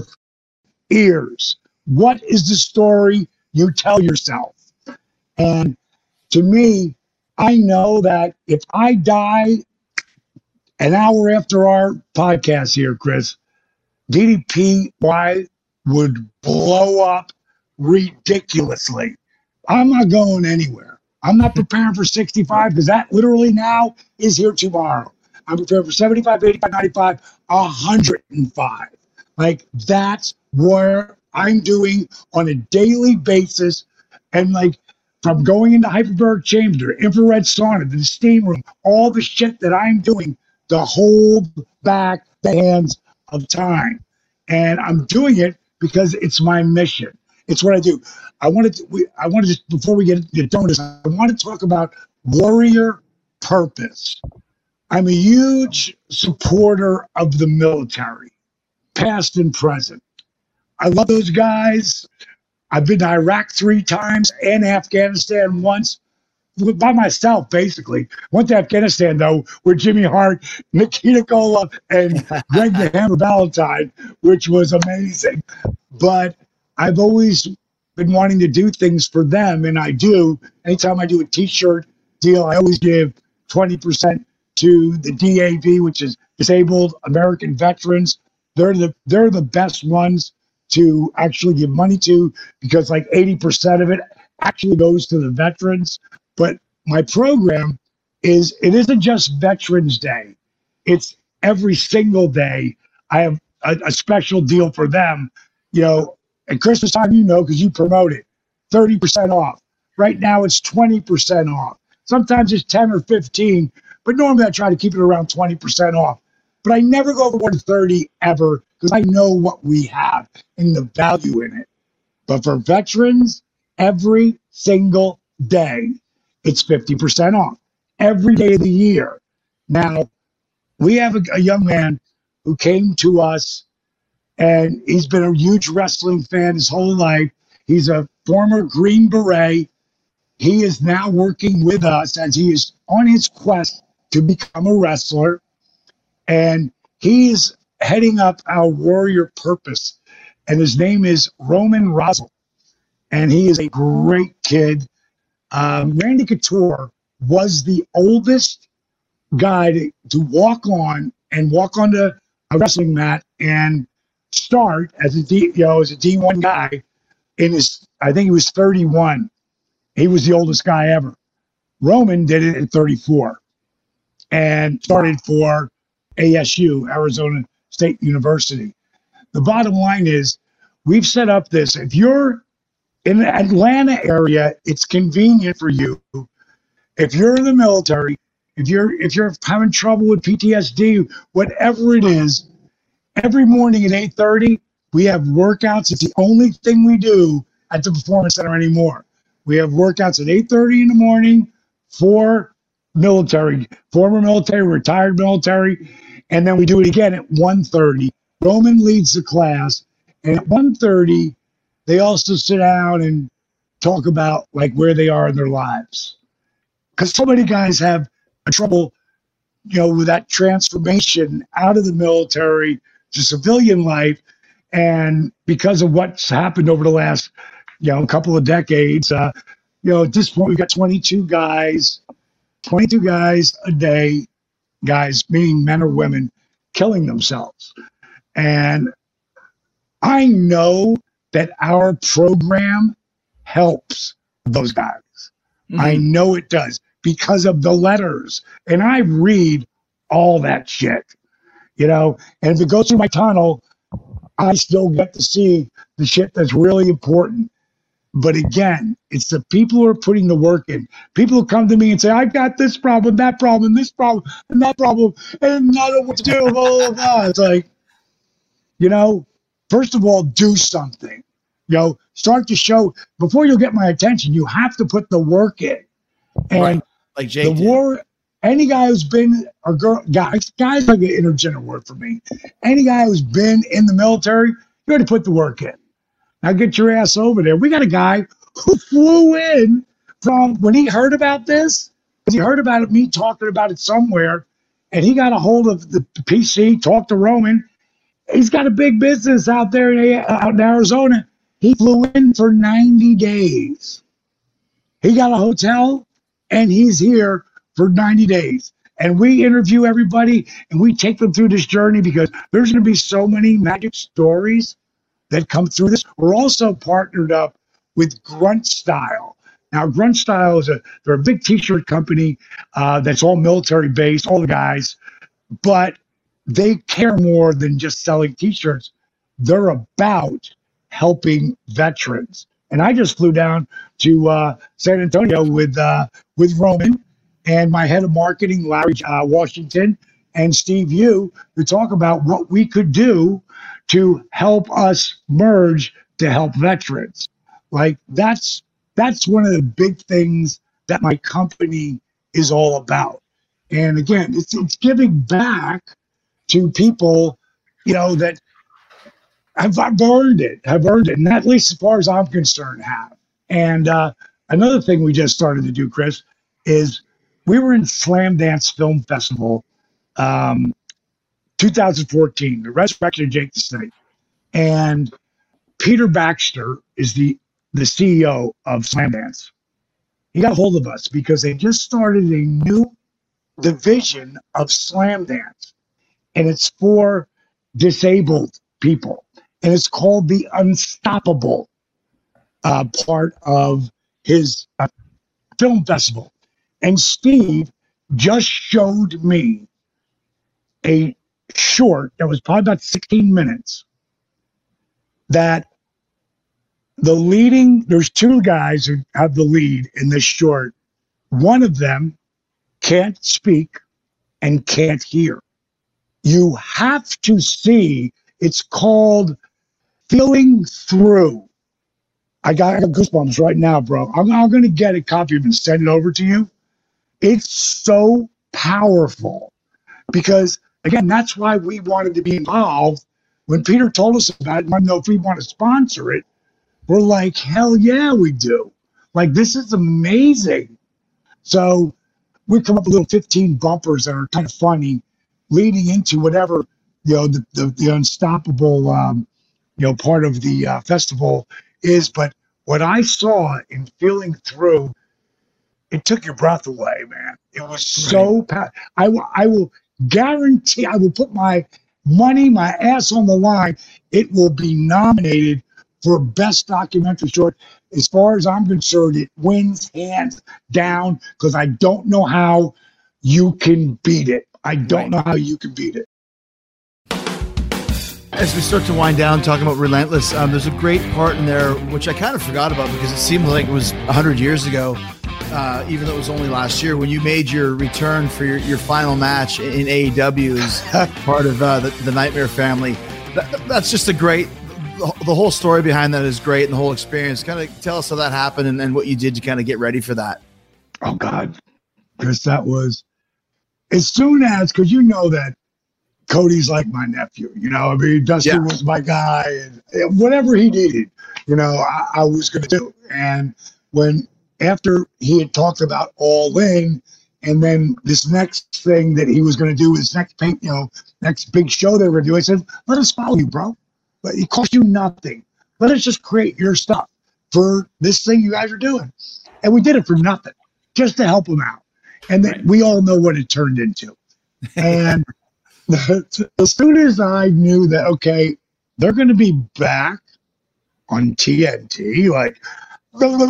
ears. What is the story you tell yourself? And to me, I know that if I die an hour after our podcast here, Chris, D D P Y would blow up ridiculously. I'm not going anywhere. I'm not preparing for sixty-five, because that literally now is here tomorrow. I'm preparing for seventy-five, eighty-five, ninety-five, one hundred five. Like, that's where I'm doing on a daily basis. And like, from going into hyperbaric chamber, infrared sauna, to the steam room, all the shit that I'm doing to hold back the hands of time. And I'm doing it because it's my mission. It's what I do. I wanted to, we, I wanted to, before we get, get done with this, I want to talk about warrior purpose. I'm a huge supporter of the military, past and present. I love those guys. I've been to Iraq three times and Afghanistan once by myself, basically. Went to Afghanistan, though, with Jimmy Hart, Nikita Koloff, and Greg the Hammer Valentine, which was amazing. But I've always been wanting to do things for them, and I do. Anytime I do a T-shirt deal, I always give twenty percent to the D A V, which is Disabled American Veterans. They're the they're the best ones to actually give money to, because like eighty percent of it actually goes to the veterans. But my program is, it isn't just Veterans Day. It's every single day. I have a, a special deal for them. You know, at Christmas time, you know, because you promote it, thirty percent off. Right now, it's twenty percent off. Sometimes it's ten or fifteen, but normally I try to keep it around twenty percent off. But I never go over more than thirty ever because I know what we have and the value in it. But for veterans, every single day, it's fifty percent off every day of the year. Now, we have a, a young man who came to us, and he's been a huge wrestling fan his whole life. He's a former Green Beret. He is now working with us as he is on his quest to become a wrestler. And he's heading up our Warrior Purpose. And his name is Roman Rosal. And he is a great kid. Um, Randy Couture was the oldest guy to, to walk on and walk onto a wrestling mat and start as a D, you know, as a D one guy in his, I think he was thirty-one. He was the oldest guy ever. Roman did it at thirty-four and started for A S U, Arizona State University. The bottom line is we've set up this. If you're in the Atlanta area, it's convenient for you. If you're in the military, if you're if you're having trouble with P T S D, whatever it is, every morning at eight thirty, we have workouts. It's the only thing we do at the Performance Center anymore. We have workouts at eight thirty in the morning for military, former military, retired military, and then we do it again at one thirty. Roman leads the class, and at one thirty, they also sit down and talk about like where they are in their lives. Because so many guys have trouble, you know, with that transformation out of the military to civilian life. And because of what's happened over the last, you know, couple of decades, uh, you know, at this point, we've got twenty-two guys, twenty-two guys a day, guys, meaning men or women, killing themselves. And I know that our program helps those guys. Mm-hmm. I know it does because of the letters. And I read all that shit, you know, and if it goes through my tunnel, I still get to see the shit that's really important. But again, it's the people who are putting the work in. People who come to me and say, I've got this problem, that problem, this problem, and that problem, and I don't know what to do, blah, blah, blah. It's like, you know, first of all, do something. You know, start to show, before you'll get my attention, you have to put the work in. And right. Like Jake the did. war, any guy who's been, or girl, guys, guys like an intergender word for me. Any guy who's been in the military, you got to put the work in. Now get your ass over there. We got a guy who flew in from, when he heard about this, he heard about it, me talking about it somewhere, and he got a hold of the P C, talked to Roman. He's got a big business out there in, out in Arizona. He flew in for ninety days. He got a hotel, and he's here for ninety days. And we interview everybody, and we take them through this journey because there's going to be so many magic stories that come through this. We're also partnered up with Grunt Style. Now, Grunt Style is a they're a big T-shirt company uh, that's all military based, all the guys, but they care more than just selling T-shirts. They're about helping veterans. And I just flew down to uh, San Antonio with uh, with Roman and my head of marketing, Larry uh, Washington, and Steve Yu to talk about what we could do to help us merge to help veterans. Like that's that's one of the big things that my company is all about. And again, it's it's giving back to people, you know, that have, have earned it, have earned it, and at least as far as I'm concerned, have. And uh, another thing we just started to do, Chris, is we were in Slam Dance Film Festival, um, two thousand fourteen, the Resurrection of Jake the Snake. And Peter Baxter is the, the C E O of Slam Dance. He got a hold of us because they just started a new division of Slam Dance, and it's for disabled people. And it's called the Unstoppable uh, part of his uh, film festival. And Steve just showed me a short that was probably about sixteen minutes that the leading, there's two guys who have the lead in this short. One of them can't speak and can't hear. You have to see, it's called Feeling Through. I got, I got goosebumps right now, bro. I'm, I'm going to get a copy of it and send it over to you. It's so powerful because, again, that's why we wanted to be involved. When Peter told us about it, I know if we want to sponsor it, we're like, hell yeah, we do. Like, this is amazing. So we come up with little fifteen bumpers that are kind of funny leading into whatever, you know, the, the, the unstoppable, um, you know, part of the uh, festival is. But what I saw in Feeling Through, it took your breath away, man. It was so pa- I, w- I will guarantee, I will put my money, my ass on the line. It will be nominated for Best Documentary Short. As far as I'm concerned, it wins hands down because I don't know how you can beat it. I don't right. know how you can beat it. As we start to wind down talking about Relentless, um, there's a great part in there which I kind of forgot about because it seemed like it was one hundred years ago, uh, even though it was only last year, when you made your return for your, your final match in A E W as part of uh, the, the Nightmare family. That, that's just a great, the whole story behind that is great, and the whole experience. Kind of tell us how that happened and, and what you did to kind of get ready for that. Oh, God. Because that was, as soon as, because you know that Cody's like my nephew, you know, I mean, Dustin yeah. was my guy, and, and whatever he needed, you know, I, I was going to do. And when, after he had talked about All In, and then this next thing that he was going to do, his next, you know, next big show they were doing, I said, let us follow you, bro. But it costs you nothing. Let us just create your stuff for this thing you guys are doing. And we did it for nothing, just to help them out. And then right. we all know what it turned into. And as soon as I knew that, okay, they're going to be back on T N T, like, you know,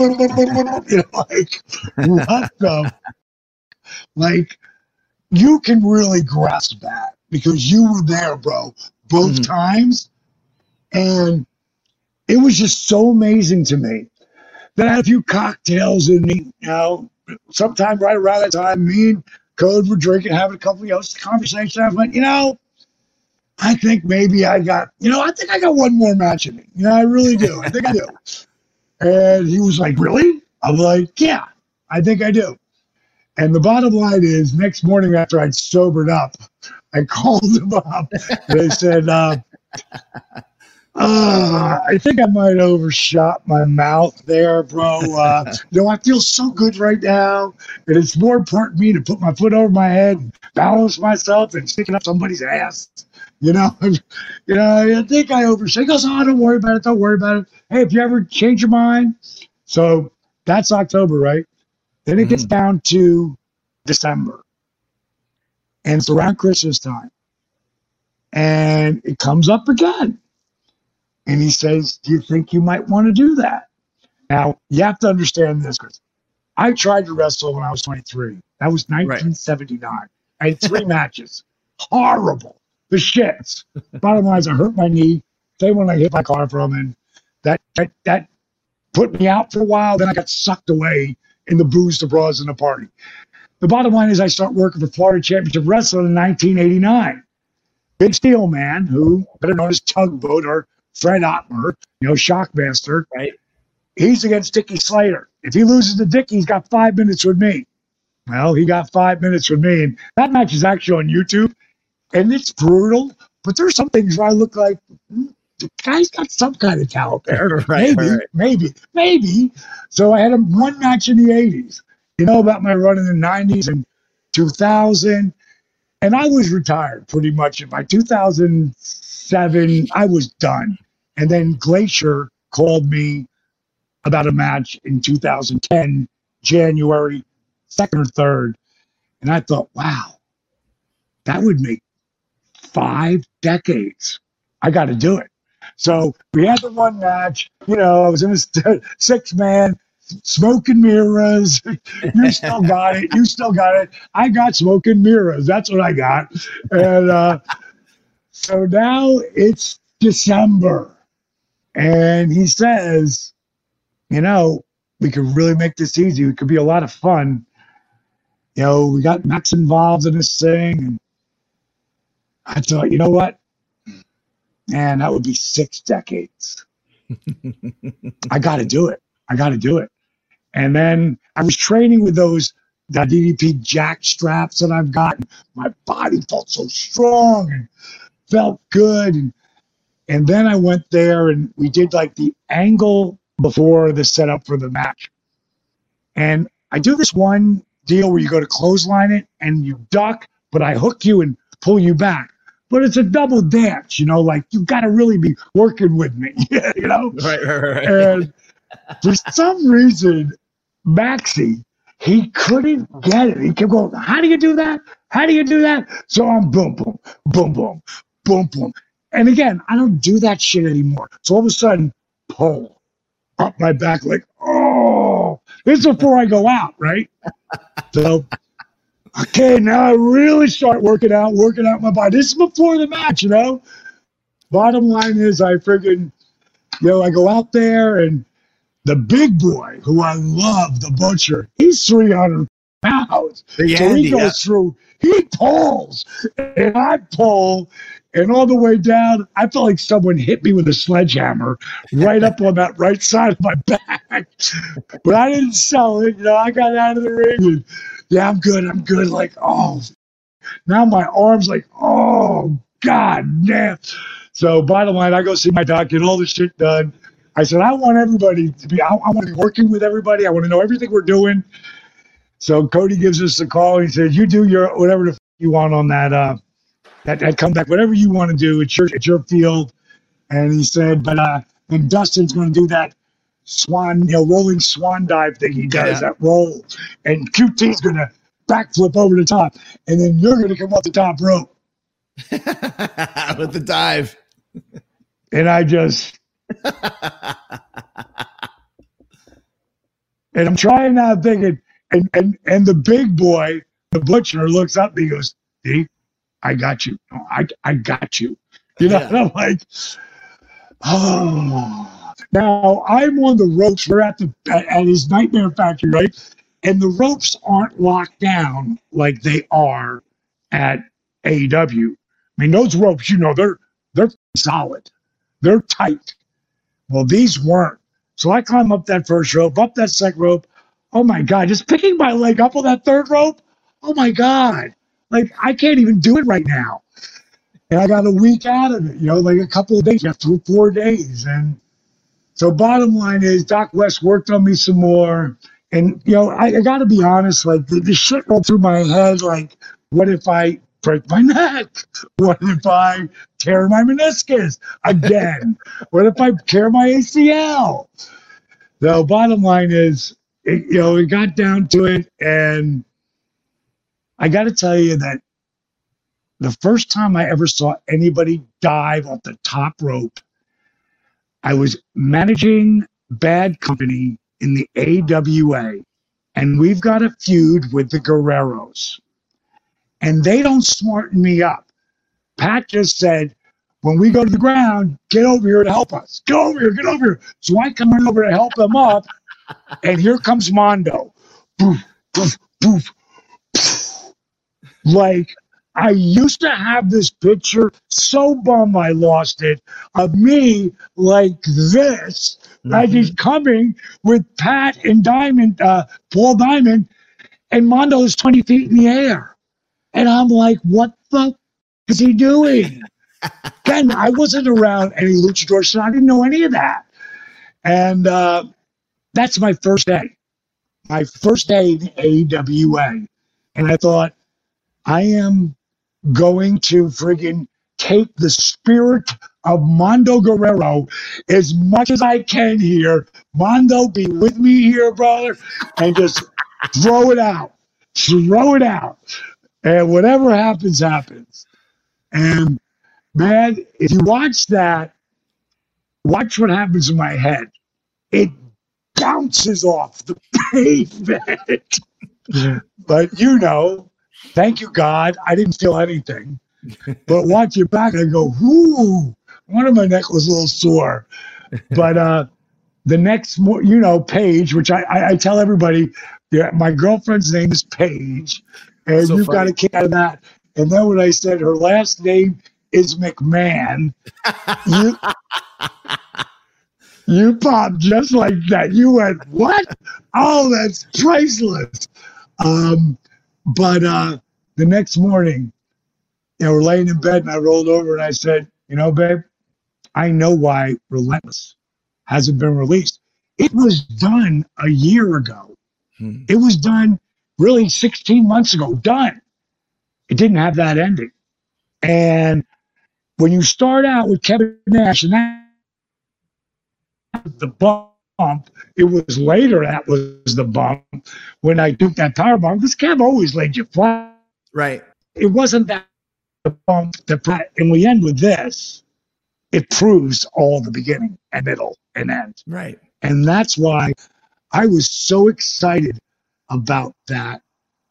like, what the, like, you can really grasp that because you were there, bro, both mm-hmm. times. And it was just so amazing to me that I had a few cocktails in me, you know, sometime right around that time, me and Code were drinking, having a couple of, you know, conversation. I went, you know, I think maybe I got, you know, I think I got one more match in me. You know, I really do. I think I do. And he was like, really? I'm like, yeah, I think I do. And the bottom line is, next morning after I'd sobered up, I called him up and I said, uh, uh, I think I might overshot my mouth there, bro. Uh, you know, I feel so good right now. And it's more important to me to put my foot over my head and balance myself than sticking up somebody's ass. You know, you know, I think I overshot. He goes, oh, don't worry about it. Don't worry about it. Hey, if you ever change your mind. So that's October, right? Then it mm-hmm. gets down to December. And it's around Christmas time. And it comes up again. And he says, do you think you might want to do that? Now, you have to understand this, Chris. I tried to wrestle when I was twenty-three. That was nineteen seventy-nine. Right. I had three matches. Horrible. The shits. Bottom line is I hurt my knee. Same when I hit my car from, and that, that, that put me out for a while. Then I got sucked away in the booze, the bras, and the party. The bottom line is I start working for Florida Championship Wrestling in nineteen eighty-nine. Big Steel Man, who better known as Tugboat or Fred Ottmer, you know, Shockmaster, right? He's against Dickie Slater. If he loses to Dickie, he's got five minutes with me. Well, he got five minutes with me. And that match is actually on YouTube. And it's brutal. But there's some things where I look like, mm, the guy's got some kind of talent there. right, maybe, right. maybe, maybe. So I had a one match in the eighties. You know about my run in the nineties and two thousand. And I was retired pretty much. In my two thousand seven, I was done. And then Glacier called me about a match in two thousand ten, January second or third. And I thought, wow, that would make five decades. I got to do it. So we had the one match. You know, I was in a six man, smoke and mirrors. You still got it. You still got it. I got smoke and mirrors. That's what I got. And uh, So now it's December, and he says, you know, we could really make this easy. It could be a lot of fun. You know, we got Max involved in this thing. And I thought, you know what? Man, that would be six decades. I got to do it. I got to do it. And then I was training with those the D D P jack straps that I've gotten. My body felt so strong and felt good. And, and then I went there and we did like the angle before the setup for the match. And I do this one deal where you go to clothesline it and you duck, but I hook you and pull you back. But it's a double dance, you know, like you got to really be working with me, you know? Right, right, right. And for some reason, Maxie, he couldn't get it. He kept going, how do you do that? How do you do that? So I'm boom, boom, boom, boom, boom, boom. And again, I don't do that shit anymore. So all of a sudden, pull up my back like, oh, this is before I go out, right? So, okay, now I really start working out, working out my body. This is before the match, you know? Bottom line is I friggin', you know, I go out there and the big boy, who I love, the Butcher, he's three hundred pounds. Big so Andy, he goes yeah. through, he pulls, and I pull, and all the way down, I felt like someone hit me with a sledgehammer right up on that right side of my back. But I didn't sell it. You know, I got out of the ring, and yeah, I'm good, I'm good. Like, oh, now my arm's like, oh, God damn. So bottom line, I go see my doc, get all this shit done. I said, I want everybody to be, I, I want to be working with everybody. I want to know everything we're doing. So Cody gives us a call. He said, you do your, whatever the f- you want on that, uh, that, that comeback, whatever you want to do. It's your, it's your field. And he said, but, uh, then Dustin's going to do that swan, you know, rolling swan dive thing he does, Yeah. that roll. And Q T's going to backflip over the top. And then you're going to come off the top rope. With the dive. And I just, and I'm trying now thinking, and, and, and the big boy, the Butcher, looks up and he goes, D, I got you. No, I, I got you. You know, Yeah. and I'm like, oh. Now, I'm on the ropes. We're at the at, at his Nightmare Factory, right? And the ropes aren't locked down like they are at A E W. I mean, those ropes, you know, they're they're solid. They're tight. Well, these weren't. So I climb up that first rope, up that second rope. Oh, my God. Just picking my leg up on that third rope. Oh, my God. Like, I can't even do it right now. And I got a week out of it, you know, like a couple of days, yeah, three, four days. And so bottom line is Doc West worked on me some more. And, you know, I, I got to be honest, like the, the shit rolled through my head. Like, what if I break my neck? What if I tear my meniscus again? What if I tear my A C L? So bottom line is, it, you know, it got down to it. And I got to tell you that the first time I ever saw anybody dive off the top rope, I was managing Bad Company in the A W A, and we've got a feud with the Guerreros. And they don't smarten me up. Pat just said, when we go to the ground, get over here to help us. Get over here, get over here. So I come right over to help them up, and here comes Mondo. Poof, poof, poof, poof. Like, I used to have this picture, so bummed I lost it, of me like this, mm-hmm. as he's coming with Pat and Diamond, uh, Paul Diamond, and Mondo's twenty feet in the air. And I'm like, what the f- is he doing? Again, I wasn't around any luchadors, so I didn't know any of that. And uh, that's my first day. My first day in A W A. And I thought, I am going to friggin' take the spirit of Mondo Guerrero as much as I can here. Mondo, be with me here, brother, and just throw it out. Throw it out. And whatever happens, happens. And, man, if you watch that, watch what happens in my head. It bounces off the pavement. But, you know, thank you, God, I didn't feel anything. But watch it back, I go, whoo, one of my neck was a little sore. But uh, the next, mo- you know, Paige, which I, I, I tell everybody, yeah, my girlfriend's name is Paige, and So you've got funny. a kick out of that. And then when I said her last name is McMahon, you, you popped just like that. You went, what? Oh, that's priceless. Um, but uh, the next morning, you know, we're laying in bed and I rolled over and I said, you know, babe, I know why Relentless hasn't been released. It was done a year ago. Hmm. It was done really sixteen months ago. Done. It didn't have that ending. And when you start out with Kevin Nash and that the bump, it was later that was the bump when I took that power bomb because Kev always laid you flat. Right. It wasn't that bump that, and we end with this. It proves all the beginning and middle and end. Right. And that's why I was so excited about that.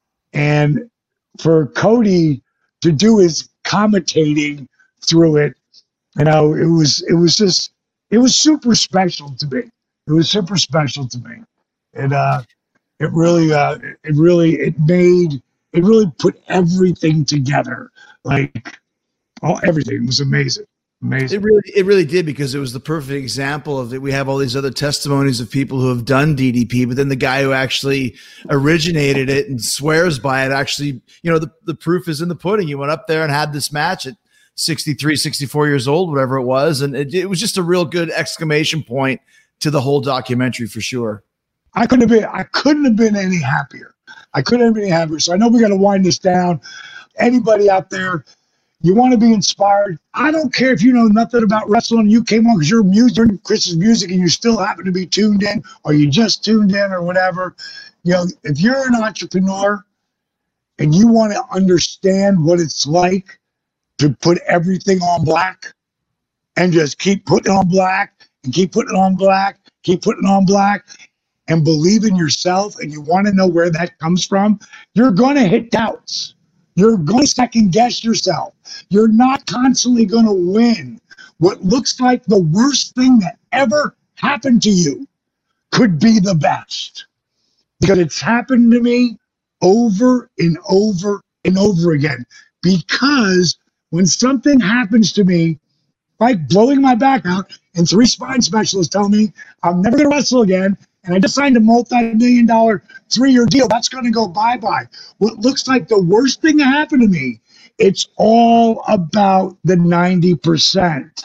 And for Cody to do his commentating through it, you know, it was it was just it was super special to me. It was super special to me. And uh it really uh it really it made it really put everything together. Like all everything was amazing. Amazing. It really, it really did, because it was the perfect example of that. We have all these other testimonies of people who have done D D P, but then the guy who actually originated it and swears by it actually, you know, the, the proof is in the pudding. You went up there and had this match at sixty-three, sixty-four years old, whatever it was. And it, it was just a real good exclamation point to the whole documentary for sure. I couldn't have been, I couldn't have been any happier. I couldn't have been any happier. So I know we got to wind this down. Anybody out there, you want to be inspired? I don't care if you know nothing about wrestling. You came on because you're music, Chris's music, and you still happen to be tuned in, or you just tuned in, or whatever. You know, if you're an entrepreneur and you want to understand what it's like to put everything on black and just keep putting it on black and keep putting it on black, keep putting it on black, and believe in yourself, and you want to know where that comes from, you're going to hit doubts. You're going to second guess yourself. You're not constantly going to win. What looks like the worst thing that ever happened to you could be the best. Because it's happened to me over and over and over again. Because when something happens to me, like blowing my back out, and three spine specialists tell me I'm never going to wrestle again, and I just signed a multi-million dollar three-year deal, that's going to go bye-bye. What looks like the worst thing that happened to me, it's all about the ninety percent.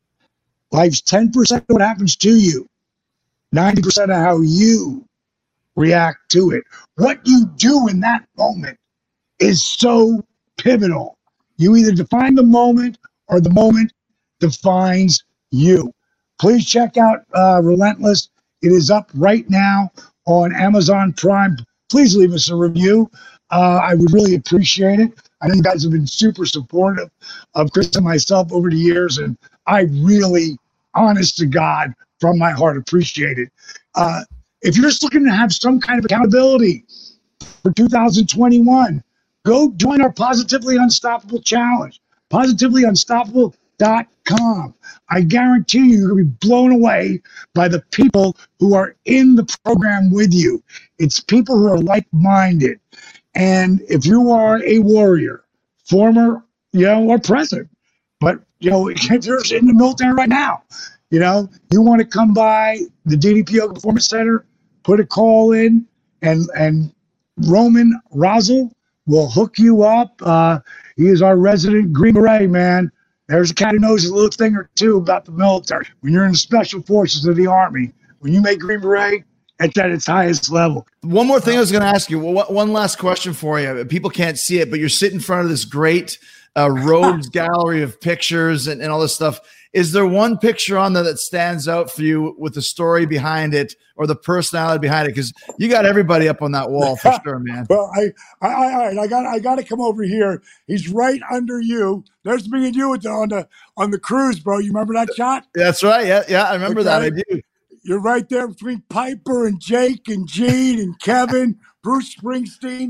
Life's ten percent of what happens to you. ninety percent of how you react to it. What you do in that moment is so pivotal. You either define the moment or the moment defines you. Please check out uh, Relentless. It is up right now on Amazon Prime. Please leave us a review. Uh, I would really appreciate it. I know you guys have been super supportive of Chris and myself over the years, and I really, honest to God, from my heart, appreciate it. Uh, if you're just looking to have some kind of accountability for two thousand twenty-one, go join our Positively Unstoppable Challenge, positively unstoppable dot com. I guarantee you, you're going to be blown away by the people who are in the program with you. It's people who are like-minded. And if you are a warrior, former, you know, or present, but, you know, if you're in the military right now, you know, you want to come by the D D P Yoga Performance Center, put a call in, and, and Roman Rosal will hook you up. Uh, he is our resident Green Beret, man. There's a cat who knows a little thing or two about the military. When you're in the special forces of the Army, when you make Green Beret, it's at its highest level. One more thing I was going to ask you. Well, one last question for you. People can't see it, but you're sitting in front of this great uh, rogues gallery of pictures and, and all this stuff. Is there one picture on there that stands out for you with the story behind it or the personality behind it? Because you got everybody up on that wall for sure, man. Well, I, I, I, I got, I got to come over here. He's right under you. There's me and you on the on the cruise, bro. You remember that shot? That's right. Yeah, yeah, I remember okay. that. I do. You're right there between Piper and Jake and Gene and Kevin, Bruce Springsteen,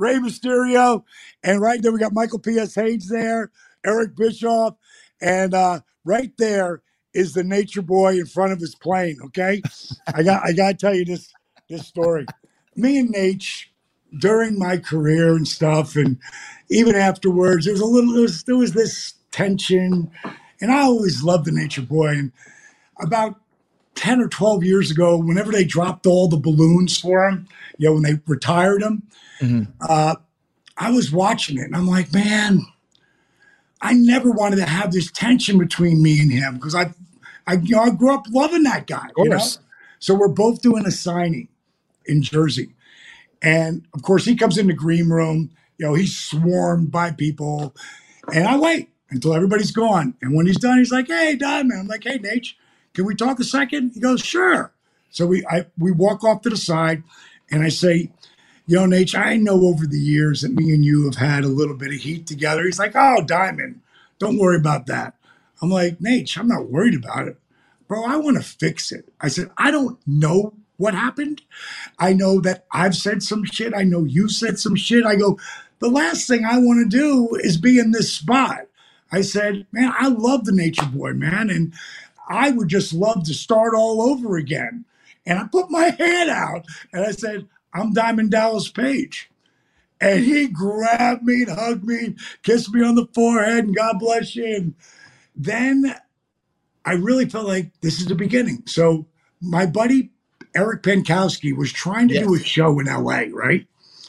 Rey Mysterio, and right there we got Michael P S. Hayes there, Eric Bischoff, and uh, right there is the Nature Boy in front of his plane. Okay, I got I got to tell you this this story. Me and Nate, during my career and stuff, and even afterwards, there was a little there was, there was this tension, and I always loved the Nature Boy. And about ten or twelve years ago, whenever they dropped all the balloons for him, you know, when they retired him, mm-hmm. uh, I was watching it and I'm like, man, I never wanted to have this tension between me and him because I, I, you know, I grew up loving that guy. Of course. You know? So we're both doing a signing in Jersey. And of course, he comes in the green room, you know, he's swarmed by people. And I wait until everybody's gone. And when he's done, he's like, hey, Diamond. I'm like, hey, Nate, can we talk a second? He goes, sure. So we I, we walk off to the side and I say, you know, Nate, I know over the years that me and you have had a little bit of heat together. He's like, oh, Diamond, don't worry about that. I'm like, Nate, I'm not worried about it. Bro, I want to fix it. I said, I don't know what happened. I know that I've said some shit. I know you said some shit. I go, the last thing I want to do is be in this spot. I said, man, I love the Nature Boy, man. And I would just love to start all over again. And I put my hand out and I said, I'm Diamond Dallas Page. And he grabbed me and hugged me, kissed me on the forehead, and God bless you. And then I really felt like this is the beginning. So my buddy, Eric Pankowski, was trying to yes. do a show in L A, right?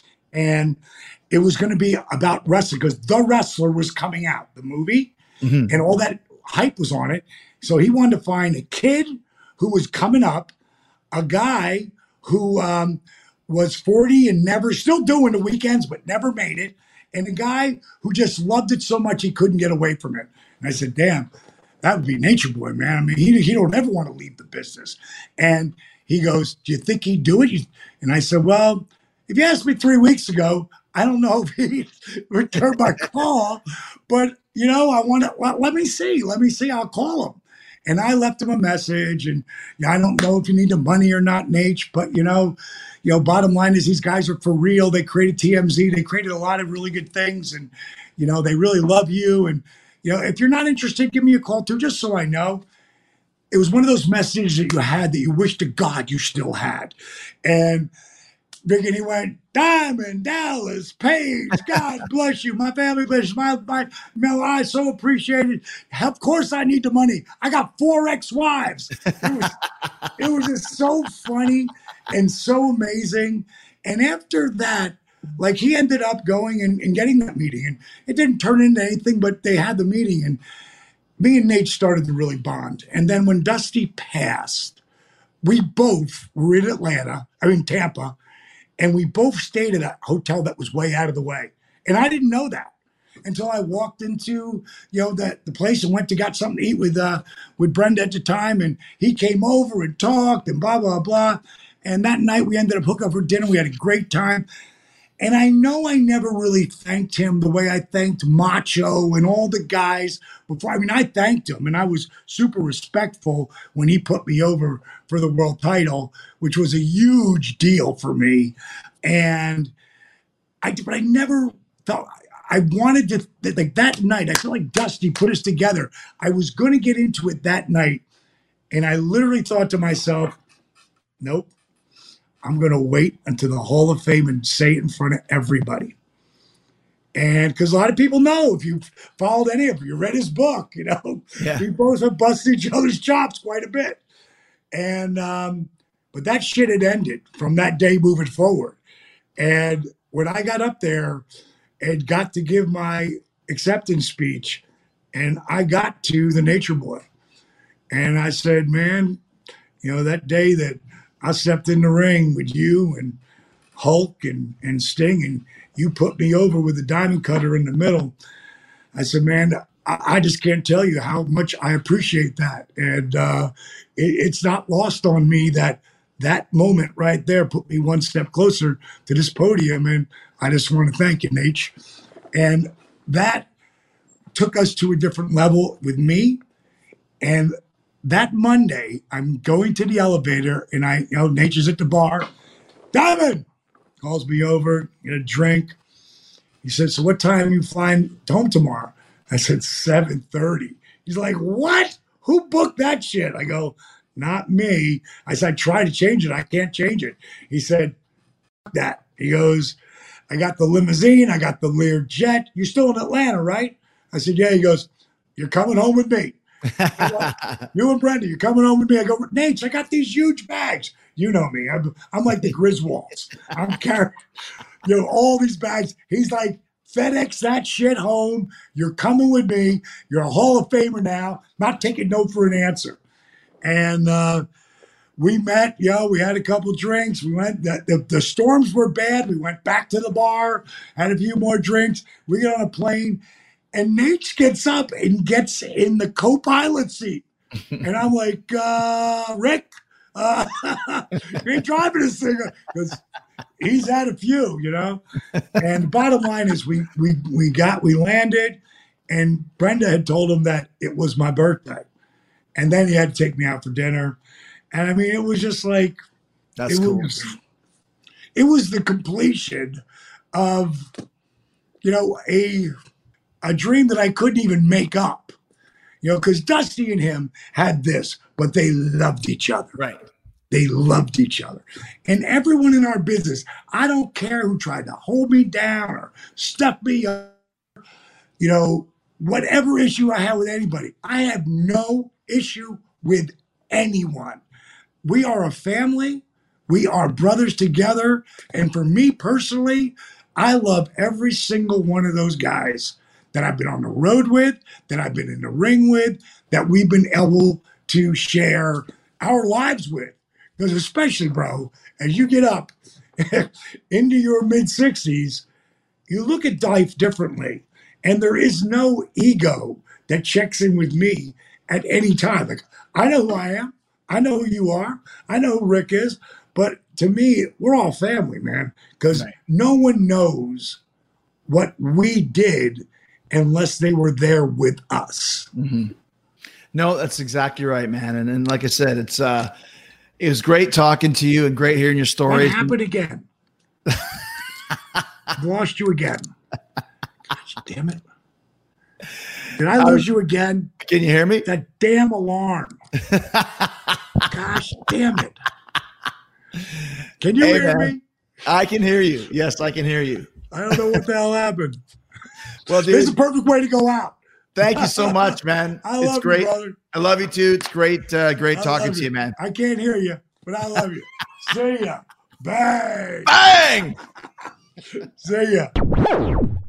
And it was going to be about wrestling because The Wrestler was coming out, the movie, mm-hmm. and all that hype was on it. So he wanted to find a kid who was coming up, a guy who um, was forty and never, still doing the weekends, but never made it, and a guy who just loved it so much he couldn't get away from it. And I said, damn, that would be Nature Boy, man. I mean, he, he don't ever want to leave the business. And he goes, do you think he'd do it? And I said, well, if you asked me three weeks ago, I don't know if he'd return my call, but, you know, I want to, well, let me see. Let me see. I'll call him. And I left him a message, and you know, I don't know if you need the money or not, Nate, but, you know, you know, bottom line is these guys are for real. They created T M Z. They created a lot of really good things, and, you know, they really love you. And, you know, if you're not interested, give me a call too, just so I know. It was one of those messages that you had that you wish to God you still had. And Big and he went, Diamond Dallas Page, God bless you. My family bless you. My, my, my, I so appreciate it. Of course I need the money. I got four ex-wives. It was, it was just so funny and so amazing. And after that, like he ended up going and, and getting that meeting. And it didn't turn into anything, but they had the meeting. And me and Nate started to really bond. And then when Dusty passed, we both were in Atlanta, I mean Tampa, and we both stayed at a hotel that was way out of the way. And I didn't know that until I walked into, you know, the, the place and went to got something to eat with uh, with Brenda at the time. And he came over and talked and blah, blah, blah. And that night we ended up hooking up for dinner. We had a great time. And I know I never really thanked him the way I thanked Macho and all the guys before. I mean, I thanked him, and I was super respectful when he put me over for the world title, which was a huge deal for me. And I, but I never felt, I wanted to, like that night, I feel like Dusty put us together. I was going to get into it that night. And I literally thought to myself, nope. I'm going to wait until the Hall of Fame and say it in front of everybody. And because a lot of people know, if you've followed any of you, read his book, you know, yeah. we both have busted each other's chops quite a bit. And, um, but that shit had ended from that day moving forward. And when I got up there and got to give my acceptance speech, and I got to the Nature Boy, and I said, man, you know, that day that I stepped in the ring with you and Hulk and, and Sting, and you put me over with the diamond cutter in the middle. I said, man, I, I just can't tell you how much I appreciate that. And uh, it, it's not lost on me that that moment right there put me one step closer to this podium. And I just want to thank you, Nate. And that took us to a different level with me. And that Monday, I'm going to the elevator, and I, you know, Nature's at the bar. Diamond calls me over, get a drink. He said, so what time are you flying home tomorrow? I said, seven thirty. He's like, what? Who booked that shit? I go, not me. I said, I tried to change it. I can't change it. He said, that. He goes, I got the limousine. I got the Lear jet. You're still in Atlanta, right? I said, yeah. He goes, you're coming home with me. Go, you and Brenda, you're coming home with me. I go, Nate, I got these huge bags. You know me. I'm, I'm like the Griswolds. I'm carrying, you know, all these bags. He's like, FedEx that shit home. You're coming with me. You're a Hall of Famer now. Not taking no for an answer. And uh, we met, yo, we had a couple drinks. We went, the, the, the storms were bad. We went back to the bar, had a few more drinks. We get on a plane, and Nate gets up and gets in the co-pilot seat. And I'm like, uh, Rick, uh, you ain't driving this thing. Because he's had a few, you know. And the bottom line is we we we got, we landed, and Brenda had told him that it was my birthday. And then he had to take me out for dinner. And I mean, it was just like, That's it cool. was, it was the completion of, you know, a a dream that I couldn't even make up. You know, because Dusty and him had this, but they loved each other. Right. They loved each other. And everyone in our business, I don't care who tried to hold me down or stuff me up, you know, whatever issue I have with anybody, I have no issue with anyone. We are a family. We are brothers together. And for me personally, I love every single one of those guys that I've been on the road with, that I've been in the ring with, that we've been able to share our lives with. Because especially, bro, as you get up into your mid-sixties, you look at life differently. And there is no ego that checks in with me at any time. Like, I know who I am. I know who you are. I know who Rick is. But to me, we're all family, man. Because right. no one knows what we did unless they were there with us. Mm-hmm. No, that's exactly right, man. And, and like I said, it's uh, it was great talking to you and great hearing your stories. What happened again? I've lost you again. Gosh, damn it. Did I lose um, you again? Can you hear me? That damn alarm. Gosh, damn it. Can you hey, hear man. me? I can hear you. Yes, I can hear you. I don't know what the hell happened. Well, dude, this is a perfect way to go out. Thank you so much, man. I love it's great. you, brother. I love you too. It's great, uh, great I talking to you. you, man. I can't hear you, but I love you. See ya. Bang. Bang. See ya.